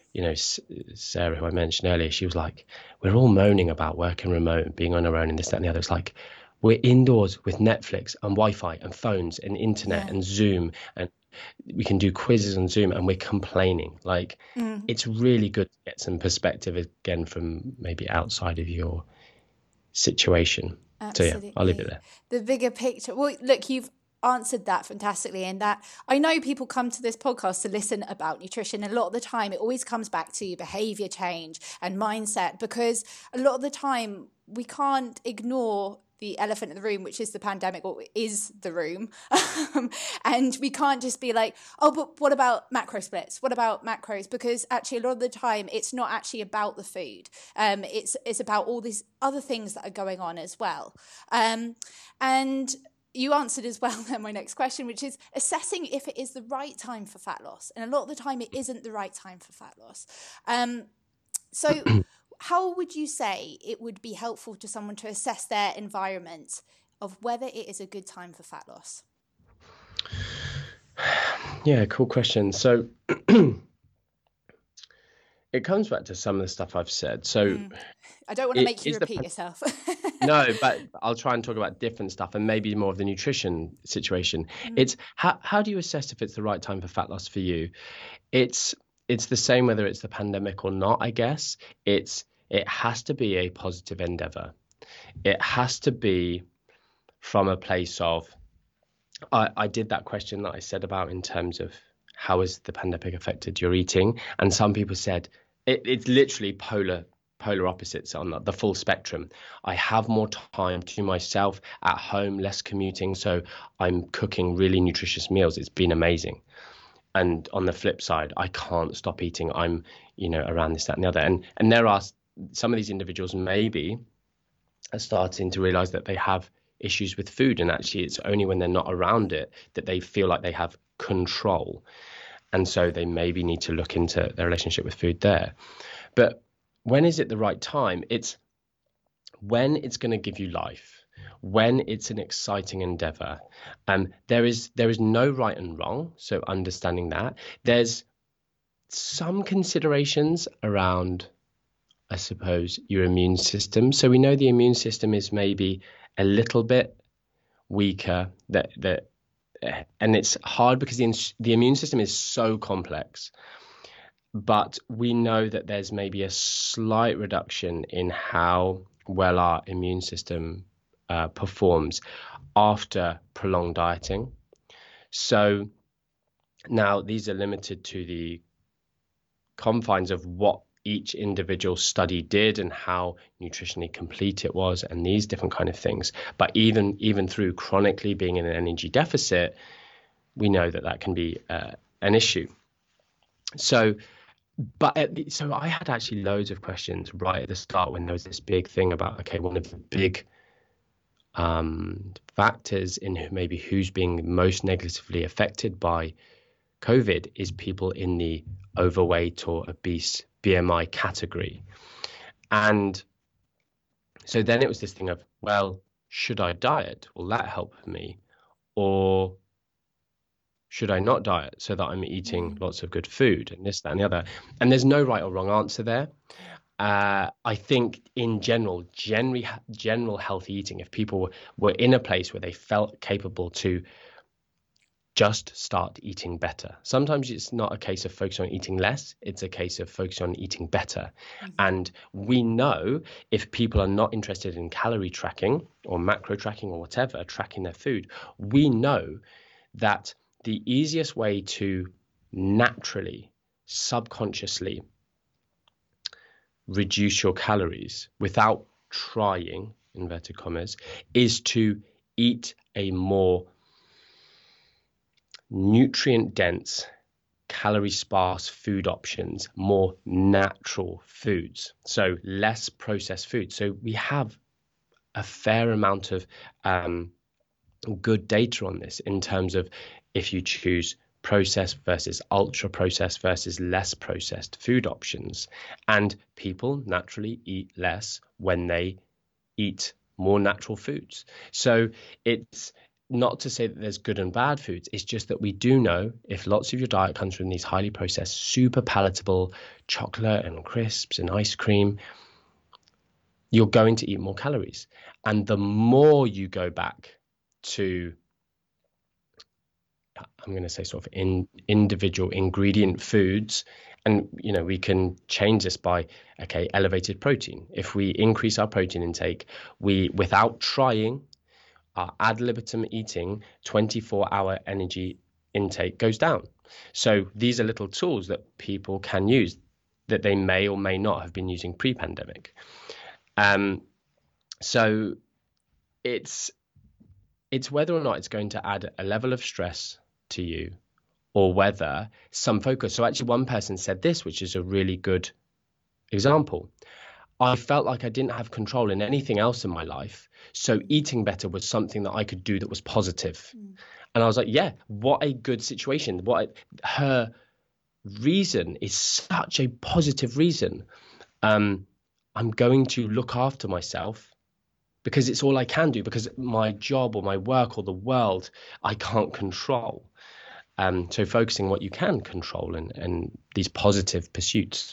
Sarah, who I mentioned earlier, she was like, we're all moaning about working remote and being on our own and this, that, and the other. It's like, we're indoors with Netflix and Wi-Fi and phones and internet and Zoom, and we can do quizzes on Zoom, and we're complaining. Like, it's really good to get some perspective again from maybe outside of your situation. Absolutely. So yeah, I'll leave it there. The bigger picture. Well, look, you've answered that fantastically, in that I know people come to this podcast to listen about nutrition, and a lot of the time it always comes back to behavior change and mindset, because a lot of the time we can't ignore the elephant in the room, which is the pandemic, or is the room. And we can't just be like, oh, but what about macro splits? What about macros? Because actually a lot of the time it's not actually about the food. It's about all these other things that are going on as well. And you answered as well then my next question, which is assessing if it is the right time for fat loss. And a lot of the time it isn't the right time for fat loss. So how would you say it would be helpful to someone to assess their environment of whether it is a good time for fat loss? Yeah, cool question. So it comes back to some of the stuff I've said. So I don't want to make you repeat yourself. No, but I'll try and talk about different stuff and maybe more of the nutrition situation. It's how do you assess if it's the right time for fat loss for you? It's the same whether it's the pandemic or not, I guess. It has to be a positive endeavor. It has to be from a place of, I did that question that I said about in terms of how has the pandemic affected your eating? And some people said it's literally polar opposites on the full spectrum. I have more time to myself at home, less commuting, so I'm cooking really nutritious meals. It's been amazing. And on the flip side, I can't stop eating. I'm, around this, that, and the other. And there are some of these individuals maybe are starting to realize that they have issues with food, and actually it's only when they're not around it that they feel like they have control. And so they maybe need to look into their relationship with food there. But when is it the right time? It's when it's going to give you life, when it's an exciting endeavor. There is no right and wrong. So understanding that, there's some considerations around, I suppose, your immune system. So we know the immune system is maybe a little bit weaker, and it's hard because the immune system is so complex. But we know that there's maybe a slight reduction in how well our immune system performs after prolonged dieting. So now these are limited to the confines of what each individual study did and how nutritionally complete it was and these different kind of things. But even through chronically being in an energy deficit, we know that can be an issue. So So I had actually loads of questions right at the start when there was this big thing about, okay, one of the big factors in maybe who's being most negatively affected by COVID is people in the overweight or obese BMI category. And so then it was this thing of, well, should I diet? Will that help me? Or should I not diet so that I'm eating lots of good food and this, that, and the other? And there's no right or wrong answer there. I think in general healthy eating, if people were in a place where they felt capable to just start eating better. Sometimes it's not a case of focusing on eating less, it's a case of focusing on eating better. And we know if people are not interested in calorie tracking or macro tracking or whatever, tracking their food, we know that the easiest way to naturally, subconsciously reduce your calories without trying, inverted commas, is to eat a more nutrient-dense, calorie-sparse food options, more natural foods, so less processed food. So we have a fair amount of good data on this in terms of if you choose processed versus ultra processed versus less processed food options. And people naturally eat less when they eat more natural foods. So it's not to say that there's good and bad foods. It's just that we do know if lots of your diet comes from these highly processed, super palatable chocolate and crisps and ice cream, you're going to eat more calories. And the more you go back to, I'm going to say sort of individual ingredient foods, and we can change this by, okay, elevated protein. If we increase our protein intake, we, without trying, our ad libitum eating, 24-hour energy intake goes down. So these are little tools that people can use that they may or may not have been using pre-pandemic. So it's whether or not it's going to add a level of stress to you or whether some focus. So actually one person said this, which is a really good example. I felt like I didn't have control in anything else in my life. So eating better was something that I could do that was positive. And I was like, yeah, what a good situation. Her reason is such a positive reason. I'm going to look after myself because it's all I can do, because my job or my work or the world, I can't control. So focusing what you can control and these positive pursuits.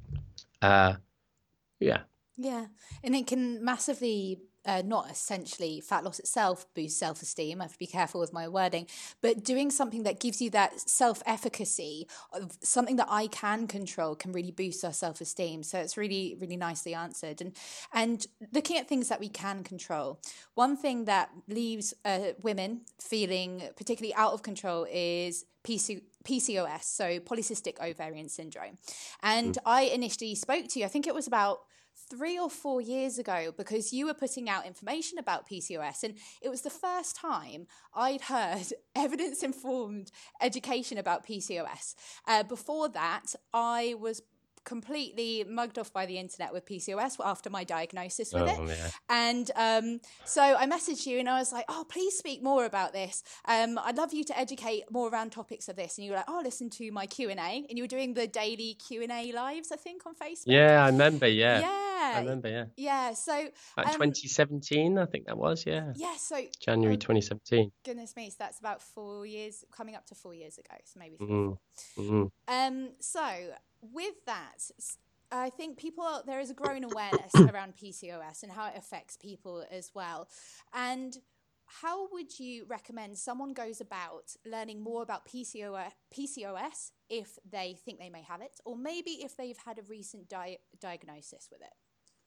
Yeah, and it can massively, not essentially fat loss itself boost self-esteem. I have to be careful with my wording, but doing something that gives you that self-efficacy of something that I can control can really boost our self-esteem. So it's really, really nicely answered. And looking at things that we can control, one thing that leaves women feeling particularly out of control is PCOS, so polycystic ovarian syndrome. And I initially spoke to you, I think it was about 3 or 4 years ago, because you were putting out information about PCOS, and it was the first time I'd heard evidence-informed education about PCOS. Before that, I was completely mugged off by the internet with PCOS after my diagnosis with it. Yeah. And so I messaged you and I was like, oh, please speak more about this. I'd love you to educate more around topics of this. And you were like, oh, listen to my Q&A. And you were doing the daily Q&A lives, I think, on Facebook. Yeah, I remember, yeah. Yeah. I remember, yeah. Yeah, so... 2017, I think that was, yeah. Yeah, so... January 2017. Goodness me, so that's about 4 years, coming up to 4 years ago, so maybe 3 or 4. So with that, I think there is a growing awareness around PCOS and how it affects people as well. And how would you recommend someone goes about learning more about PCOS if they think they may have it, or maybe if they've had a recent diagnosis with it?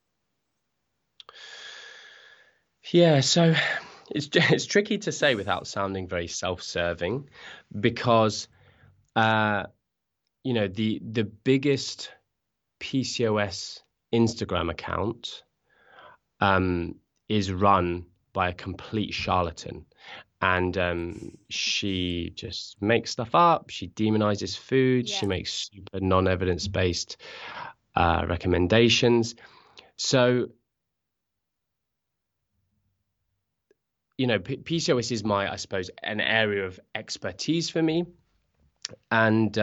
Yeah, so it's tricky to say without sounding very self-serving, because the biggest PCOS Instagram account is run by a complete charlatan, and she just makes stuff up. She demonizes food. Yeah. She makes super non-evidence based recommendations. So, you know, PCOS is I suppose, an area of expertise for me. And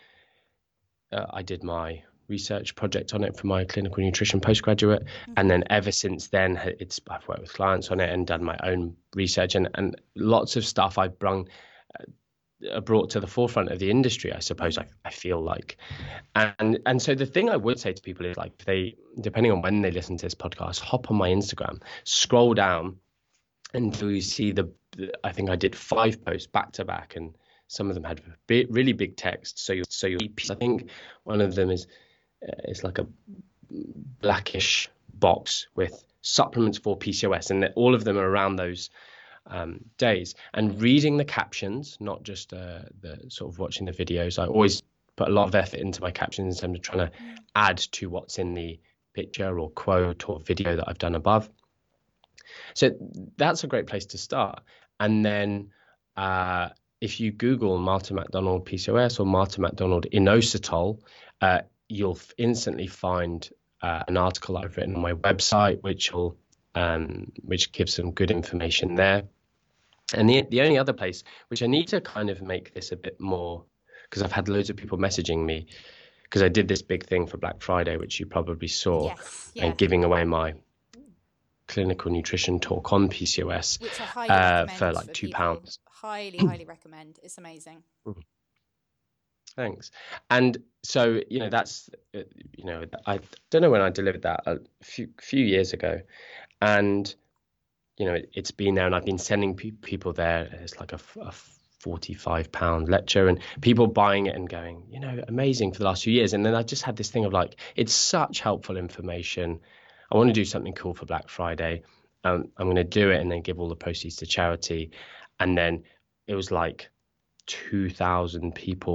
I did my research project on it for my clinical nutrition postgraduate. And then ever since then, I've worked with clients on it and done my own research, and lots of stuff I've brought to the forefront of the industry, I suppose. I feel like, and so the thing I would say to people is, like, depending on when they listen to this podcast, hop on my Instagram, scroll down until you see I think I did 5 posts back to back, and some of them had really big text. So I think one of them is like a blackish box with supplements for PCOS, and all of them are around those days. And reading the captions, not just the sort of watching the videos. I always put a lot of effort into my captions in terms of trying to add to what's in the picture or quote or video that I've done above. So that's a great place to start. And then if you Google Martin MacDonald PCOS or Martin MacDonald inositol, you'll instantly find an article I've written on my website, which gives some good information there. And the only other place, which I need to kind of make this a bit more, because I've had loads of people messaging me, because I did this big thing for Black Friday, which you probably saw, and giving away my clinical nutrition talk on PCOS, which I highly recommend for like £2. Highly recommend. It's amazing. Thanks. And so, you know, that's, you know, I don't know when I delivered that, a few years ago, and, you know, it's been there, and I've been sending people there. It's like a £45 lecture, and people buying it and going, you know, amazing, for the last few years. And then I just had this thing of like, it's such helpful information. I want to do something cool for Black Friday. I'm going to do it and then give all the proceeds to charity. And then it was like 2,500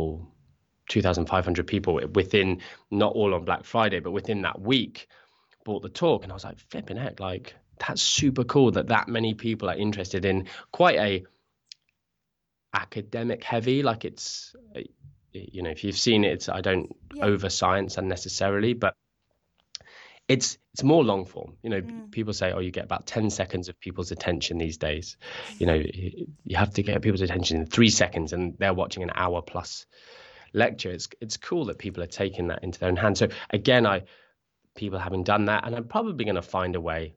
people within, not all on Black Friday, but within that week, bought the talk. And I was like, flipping heck, like, that's super cool that many people are interested in quite a academic heavy, like, it's, you know, if you've seen it, I don't over science unnecessarily, but it's more long form. You know, people say, oh, you get about 10 seconds of people's attention these days. You know, you have to get people's attention in 3 seconds, and they're watching an hour plus lecture. It's cool that people are taking that into their own hands. So again, people having done that, and I'm probably going to find a way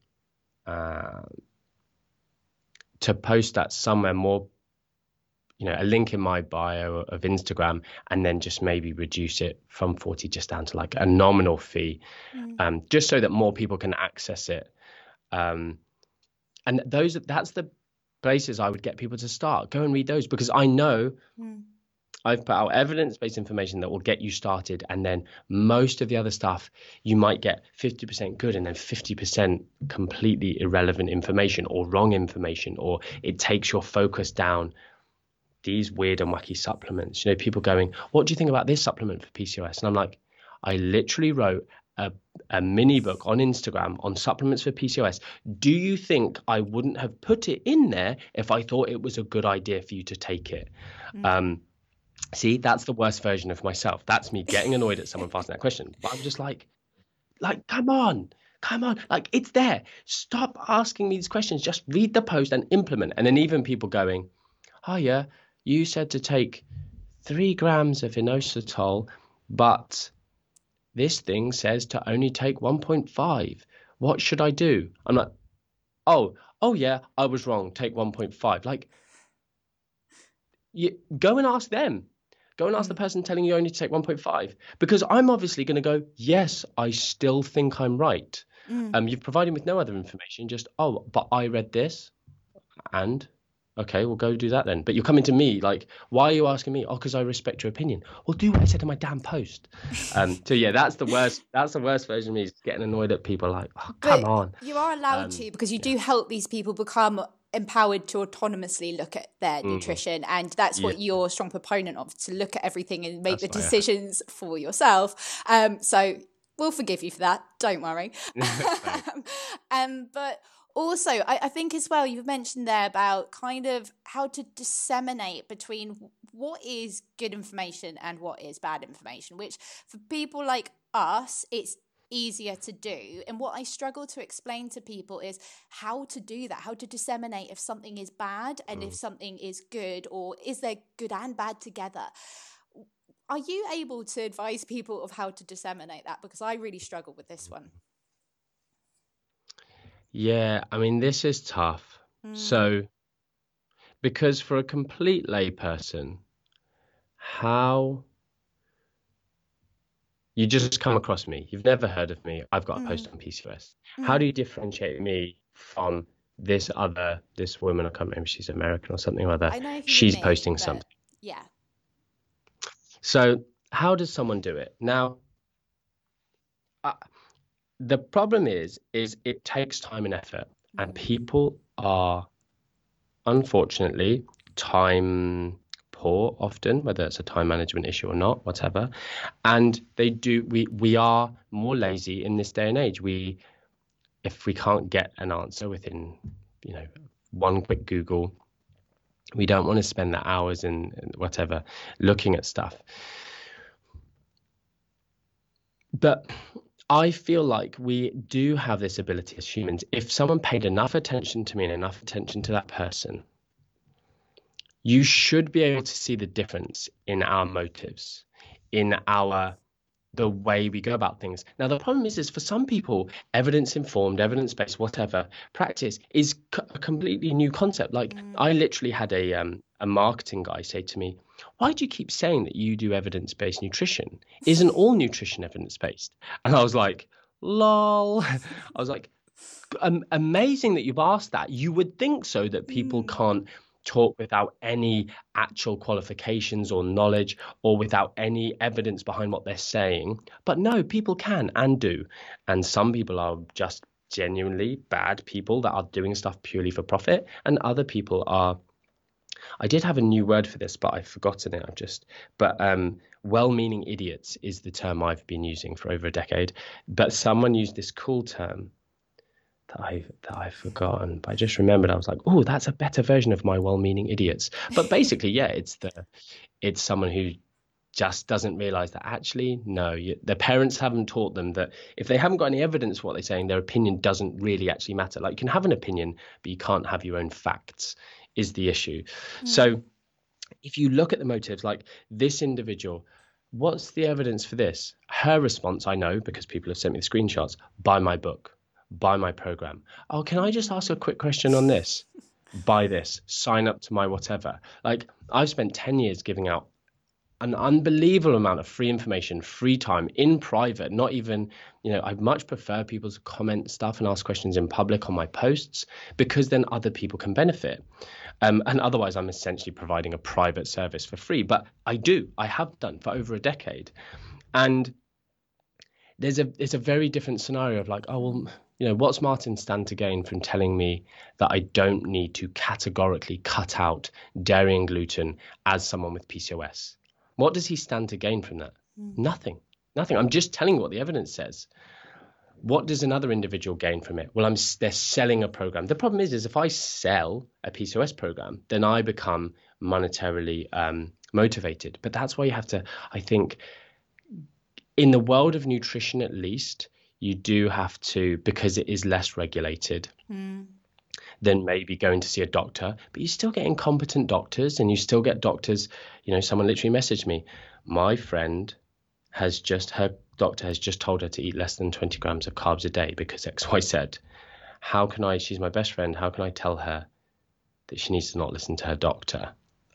to post that somewhere more, you know, a link in my bio of Instagram, and then just maybe reduce it from 40 just down to like a nominal fee, just so that more people can access it. And that's the places I would get people to start. Go and read those, because I know I've put out evidence-based information that will get you started, and then most of the other stuff you might get 50% good and then 50% completely irrelevant information or wrong information, or it takes your focus down these weird and wacky supplements. You know, people going, what do you think about this supplement for PCOS? And I'm like, I literally wrote a mini book on Instagram on supplements for PCOS. Do you think I wouldn't have put it in there if I thought it was a good idea for you to take it? See, that's the worst version of myself. That's me getting annoyed at someone for asking that question. But I'm just like, come on, like, it's there. Stop asking me these questions. Just read the post and implement. And then even people going, oh yeah, you said to take 3 grams of inositol, but this thing says to only take 1.5. What should I do? I'm like, oh yeah, I was wrong. Take 1.5. Like, you go and ask them. Go and ask the person telling you only to take 1.5, because I'm obviously going to go, yes, I still think I'm right. You've provided me with no other information, just, oh, but I read this, and okay, we'll go do that then. But you're coming to me like, why are you asking me? Oh, because I respect your opinion. Well, do what I said in my damn post. So yeah, that's the worst version of me, is getting annoyed at people like, oh, come on. You are allowed to, because you do help these people become empowered to autonomously look at their nutrition, and that's what you're a strong proponent of, to look at everything and make the decisions for yourself. So we'll forgive you for that, don't worry. But Also, I think as well, you've mentioned there about kind of how to disseminate between what is good information and what is bad information, which for people like us, it's easier to do. And what I struggle to explain to people is how to do that, how to disseminate if something is bad and if something is good, or is there good and bad together? Are you able to advise people of how to disseminate that? Because I really struggle with this one. Yeah, I mean, this is tough. So, because for a complete layperson, how you just come across me, you've never heard of me, I've got a post on PCOS. How do you differentiate me from this woman? I can't remember, she's American or something like that. I know who She's you mean, posting something. Yeah. So, how does someone do it? Now, the problem is it takes time and effort, and people are, unfortunately, time poor often, whether it's a time management issue or not, whatever. And we are more lazy in this day and age. If we can't get an answer within, one quick Google, we don't want to spend the hours and whatever looking at stuff. But I feel like we do have this ability as humans. If someone paid enough attention to me and enough attention to that person, you should be able to see the difference in our motives, in the way we go about things. Now, the problem is for some people, evidence-informed, evidence-based, whatever, practice is a completely new concept. Like, I literally had a marketing guy say to me, "Why do you keep saying that you do evidence-based nutrition? Isn't all nutrition evidence-based?" And I was like, lol. I was like, amazing that you've asked that. You would think so, that people can't talk without any actual qualifications or knowledge or without any evidence behind what they're saying. But no, people can and do. And some people are just genuinely bad people that are doing stuff purely for profit. And other people are, I did have a new word for this, but I've forgotten it. Well-meaning idiots is the term I've been using for over a decade. But someone used this cool term that I've forgotten, but I just remembered. I was like, oh, that's a better version of my well-meaning idiots. But basically, yeah, it's someone who just doesn't realize that actually, no, their parents haven't taught them that if they haven't got any evidence for what they're saying, their opinion doesn't really actually matter. Like, you can have an opinion, but you can't have your own facts, is the issue. So if you look at the motives, like this individual, what's the evidence for this? Her response, I know because people have sent me the screenshots: buy my book, buy my program. Oh, can I just ask a quick question on this? Buy this, sign up to my whatever. Like, I've spent 10 years giving out an unbelievable amount of free information, free time in private, not even, I much prefer people to comment stuff and ask questions in public on my posts, because then other people can benefit. And otherwise I'm essentially providing a private service for free, but I have done for over a decade. And there's a very different scenario of like, oh, well, what's Martin stand to gain from telling me that I don't need to categorically cut out dairy and gluten as someone with PCOS? What does he stand to gain from that? Nothing. I'm just telling you what the evidence says. What does another individual gain from it? Well, they're selling a program. The problem is if I sell a PCOS program, then I become monetarily motivated. But that's why you have to, I think, in the world of nutrition at least, you do have to, because it is less regulated than maybe going to see a doctor, but you still get incompetent doctors, and you still get doctors. Someone literally messaged me, my friend her doctor has just told her to eat less than 20 grams of carbs a day because XYZ. She's my best friend, how can I tell her that she needs to not listen to her doctor?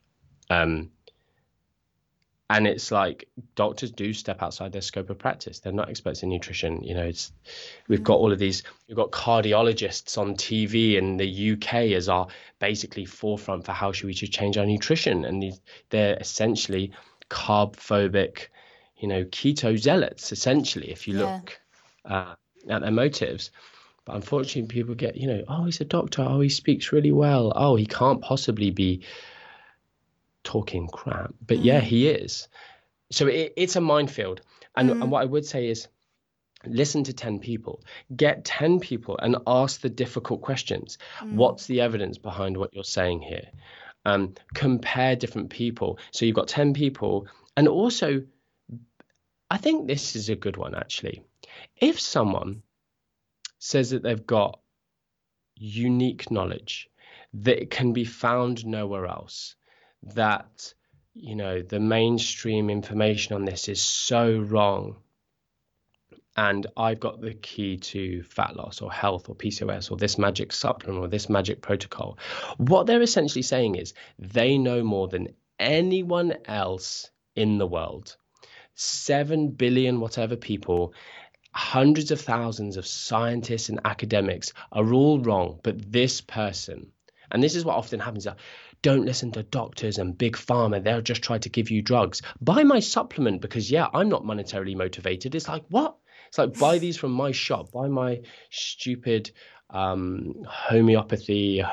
And it's like, doctors do step outside their scope of practice. They're not experts in nutrition. We've got all of these, we've got cardiologists on TV in the UK as our basically forefront for how we should change our nutrition. And they're essentially carb phobic, keto zealots, essentially, if you look at their motives. But unfortunately, people get, oh, he's a doctor. Oh, he speaks really well. Oh, he can't possibly be talking crap. But yeah, he is. So it's a minefield. And what I would say is, listen to 10 people, get 10 people and ask the difficult questions. What's the evidence behind what you're saying here? Compare different people. So you've got 10 people. And also, I think this is a good one, actually. If someone says that they've got unique knowledge that can be found nowhere else, that, the mainstream information on this is so wrong, and I've got the key to fat loss or health or PCOS or this magic supplement or this magic protocol. What they're essentially saying is they know more than anyone else in the world. 7 billion whatever people, hundreds of thousands of scientists and academics are all wrong, but this person, and this is what often happens, don't listen to doctors and big pharma. They'll just try to give you drugs. Buy my supplement because, I'm not monetarily motivated. It's like, what? It's like, buy these from my shop. Buy my stupid homeopathy,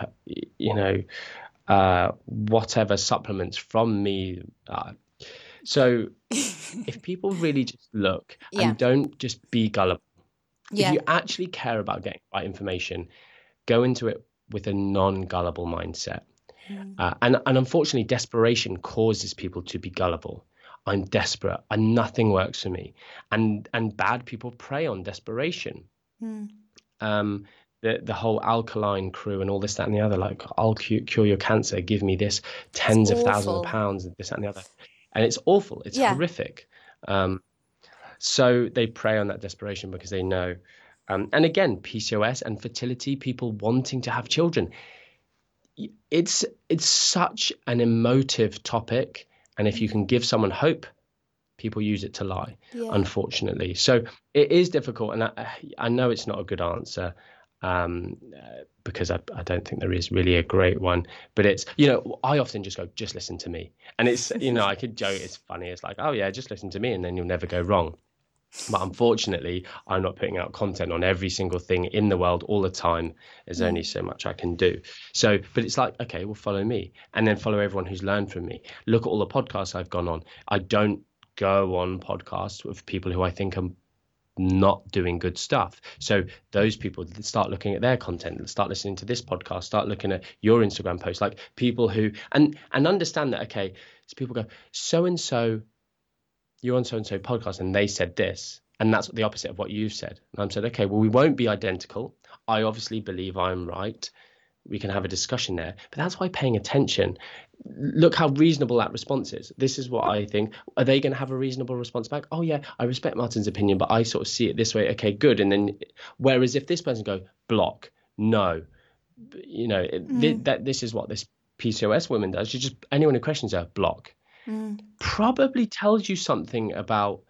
whatever supplements from me. So if people really just look and don't just be gullible, if you actually care about getting the right information, go into it with a non-gullible mindset. And unfortunately, desperation causes people to be gullible. I'm desperate and nothing works for me. And bad people prey on desperation. The whole alkaline crew and all this, that, and the other, like, I'll cure your cancer, give me this tens of thousands of pounds, this, that, and the other. And it's awful. It's horrific. So they prey on that desperation because they know. And again, PCOS and fertility, people wanting to have children. It's such an emotive topic. And if you can give someone hope, people use it to lie, unfortunately. So it is difficult. And I know it's not a good answer, because I don't think there is really a great one. But it's, I often just go, just listen to me. And it's, I could joke, it's funny. It's like, oh, yeah, just listen to me and then you'll never go wrong. But unfortunately, I'm not putting out content on every single thing in the world all the time. There's only so much I can do. So, but it's like, okay, well, follow me and then follow everyone who's learned from me. Look at all the podcasts I've gone on. I don't go on podcasts with people who I think are not doing good stuff. So those people start looking at their content, start listening to this podcast, start looking at your Instagram posts, like people who, and understand that, okay, so people go, so-and-so, you're on so-and-so podcast and they said this, and that's the opposite of what you've said. And I'm said, okay, well, we won't be identical. I obviously believe I'm right. We can have a discussion there. But that's why paying attention, look how reasonable that response is. This is what I think. Are they going to have a reasonable response back? Oh, yeah, I respect Martin's opinion, but I sort of see it this way. Okay, good. And then, whereas if this person go, block, no, this is what this PCOS woman does. She just, anyone who questions her, block. Probably tells you something about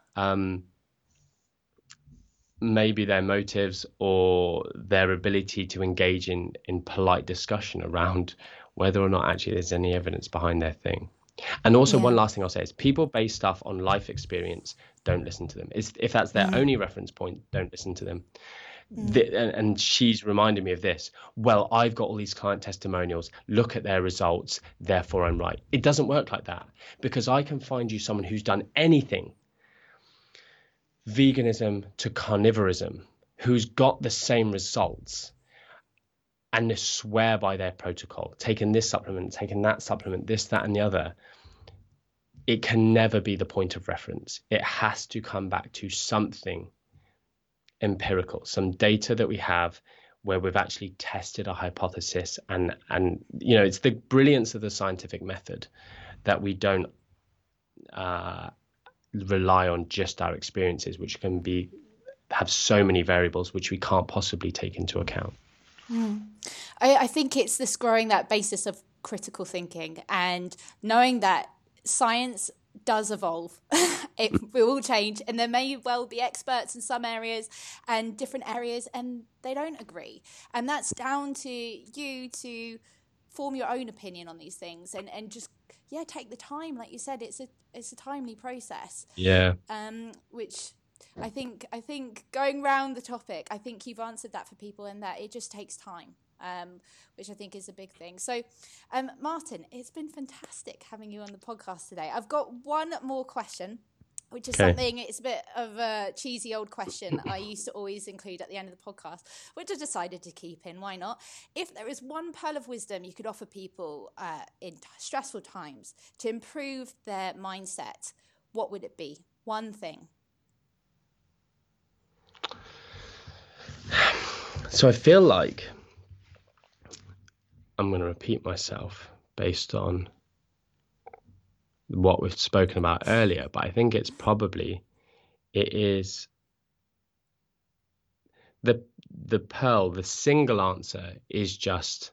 maybe their motives or their ability to engage in polite discussion around whether or not actually there's any evidence behind their thing. And also, one last thing I'll say is people base stuff on life experience. Don't listen to them. If that's their only reference point, don't listen to them. And she's reminded me of this. Well, I've got all these client testimonials. Look at their results. Therefore, I'm right. It doesn't work like that, because I can find you someone who's done anything, veganism to carnivorism, who's got the same results and they swear by their protocol, taking this supplement, taking that supplement, this, that, and the other. It can never be the point of reference. It has to come back to something empirical, some data that we have where we've actually tested a hypothesis, and it's the brilliance of the scientific method that we don't rely on just our experiences, which can have so many variables which we can't possibly take into account. I think it's this growing that basis of critical thinking and knowing that science does evolve. It will change, and there may well be experts in some areas and different areas, and they don't agree. And that's down to you to form your own opinion on these things and just take the time. Like you said, it's a timely process. Yeah. Which I think going round the topic, I think you've answered that for people, in that it just takes time. Which I think is a big thing. So, Martin, it's been fantastic having you on the podcast today. I've got one more question, which is Okay. something, it's a bit of a cheesy old question that I used to always include at the end of the podcast, which I decided to keep in. Why not? If there is one pearl of wisdom you could offer people in stressful times to improve their mindset, what would it be? One thing. So I feel like I'm going to repeat myself based on what we've spoken about earlier, but I think it is the pearl, the single answer is just,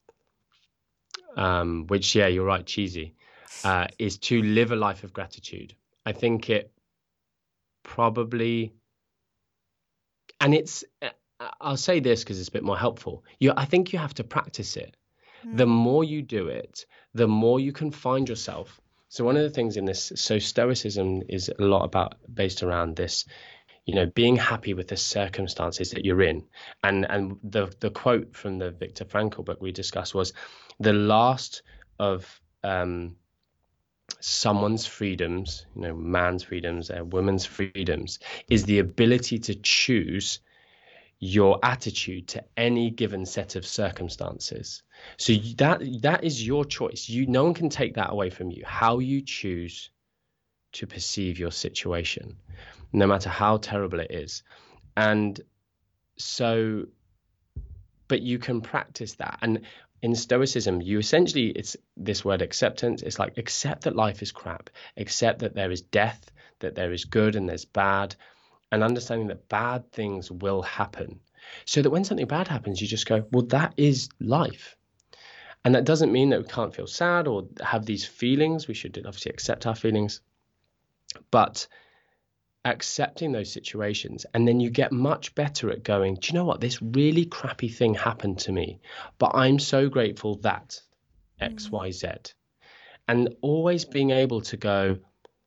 which, yeah, you're right, cheesy, is to live a life of gratitude. I think it probably, and I'll say this because it's a bit more helpful. I think you have to practice it. The more you do it, the more you can find yourself. So one of the things in this, so Stoicism is a lot based around this, being happy with the circumstances that you're in. And the quote from the Viktor Frankl book we discussed was, the last of someone's freedoms, man's freedoms, women's freedoms, is the ability to choose your attitude to any given set of circumstances. So that is your choice. No one can take that away from you. How you choose to perceive your situation, no matter how terrible it is. And so, but you can practice that. And in Stoicism, it's this word acceptance. It's like, accept that life is crap, accept that there is death, that there is good and there's bad, and understanding that bad things will happen. So that when something bad happens, you just go, well, that is life. And that doesn't mean that we can't feel sad or have these feelings. We should obviously accept our feelings, but accepting those situations, and then you get much better at going, do you know what, this really crappy thing happened to me, but I'm so grateful that X, Y, Z. And always being able to go,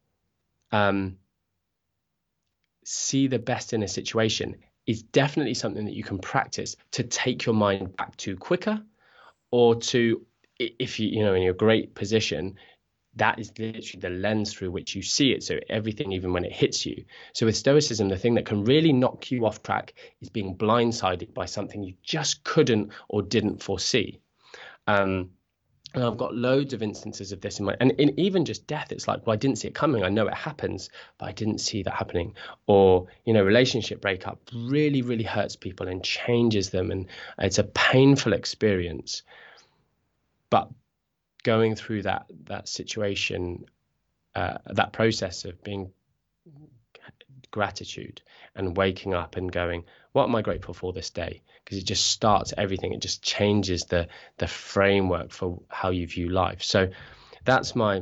see the best in a situation is definitely something that you can practice to take your mind back to quicker, or to, if in your great position, that is literally the lens through which you see it. So everything, even when it hits you. So with Stoicism, the thing that can really knock you off track is being blindsided by something you just couldn't or didn't foresee. And I've got loads of instances of this and even just death. It's like, well, I didn't see it coming. I know it happens, but I didn't see that happening. Or, relationship breakup really, really hurts people and changes them. And it's a painful experience. But going through that situation, that process of being gratitude and waking up and going, what am I grateful for this day? Because it just starts everything. It just changes the framework for how you view life. So that's my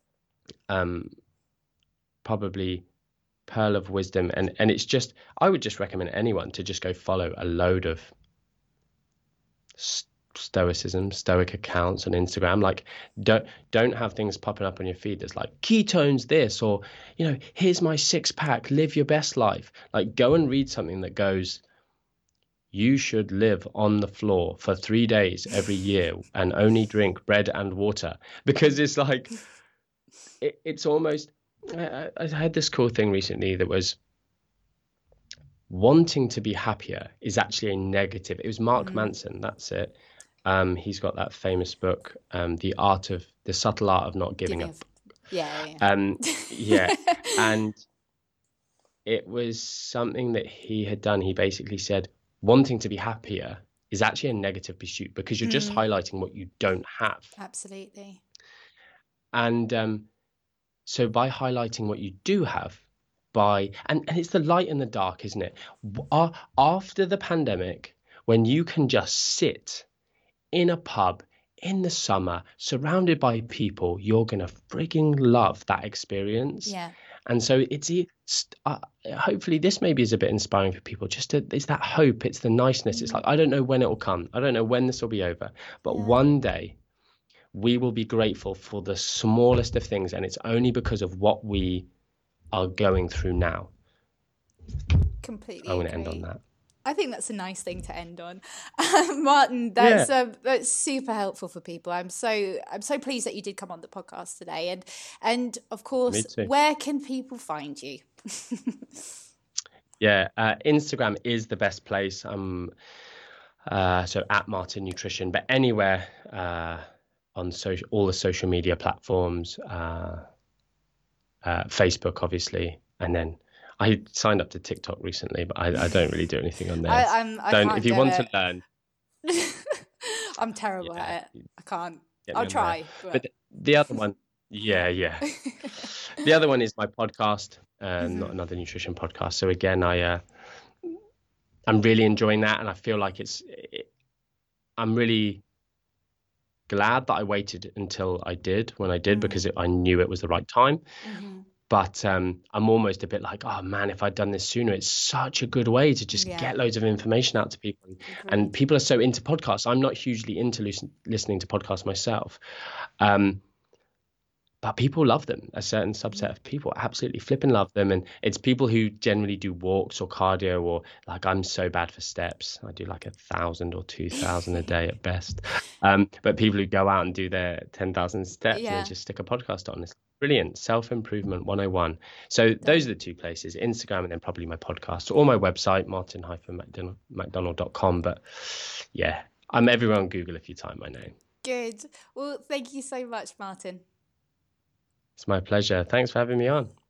probably pearl of wisdom. And it's just, I would just recommend anyone to just go follow a load of Stoic accounts on Instagram. Like, don't have things popping up on your feed that's like ketones this, or here's my 6-pack, live your best life. Like, go and read something that goes, you should live on the floor for 3 days every year and only drink bread and water. Because it's like, it's almost, I had this cool thing recently that was, wanting to be happier is actually a negative. It was Mark Manson, that's it. He's got that famous book, The Subtle Art of Not Giving Up. Yeah. Yeah. And it was something that he had done. He basically said, wanting to be happier is actually a negative pursuit, because you're just highlighting what you don't have. Absolutely. And so by highlighting what you do have, and it's the light and the dark, isn't it? After the pandemic, when you can just sit in a pub in the summer, surrounded by people, you're going to frigging love that experience. Yeah. And so it's hopefully this maybe is a bit inspiring for people. It's that hope, it's the niceness. It's like, I don't know when it will come. I don't know when this will be over. But one day we will be grateful for the smallest of things. And it's only because of what we are going through now. Completely. I'm going to end on that. I think that's a nice thing to end on. Martin, Yeah, that's super helpful for people. I'm so pleased that you did come on the podcast today. And of me course, too. where can people find you? Yeah, Instagram is the best place. So at Martin Nutrition, but anywhere on all the social media platforms, Facebook, obviously, and then I signed up to TikTok recently, but I don't really do anything on there. I Don't if can't you do want it. to learn, I'm terrible yeah, at it. I can't. get me I'll on there. try, But but the other one, yeah. The other one is my podcast, Not Mhm. Another Nutrition Podcast. So again, I'm really enjoying that, and I feel like I'm really glad that I waited until I did when I did Mm, because I knew it was the right time. mhm. But I'm almost a bit like, oh man, if I'd done this sooner, it's such a good way to just Yeah, get loads of information out to people. And agreed. people are so into podcasts. I'm not hugely into listening to podcasts myself. Um, but people love them. A certain subset of people absolutely flipping love them. And it's people who generally do walks or cardio, or like I'm so bad for steps. I do like 1,000 or 2,000 a day at best. But people who go out and do their 10,000 steps and they Yeah, just stick a podcast on. It's brilliant. Self-improvement 101. So those are done. the two places, Instagram and then probably my podcast or my website, martin-mcdonald.com. But yeah, I'm everywhere on Google if you type my name. Good. Well, thank you so much, Martin. It's my pleasure. Thanks for having me on.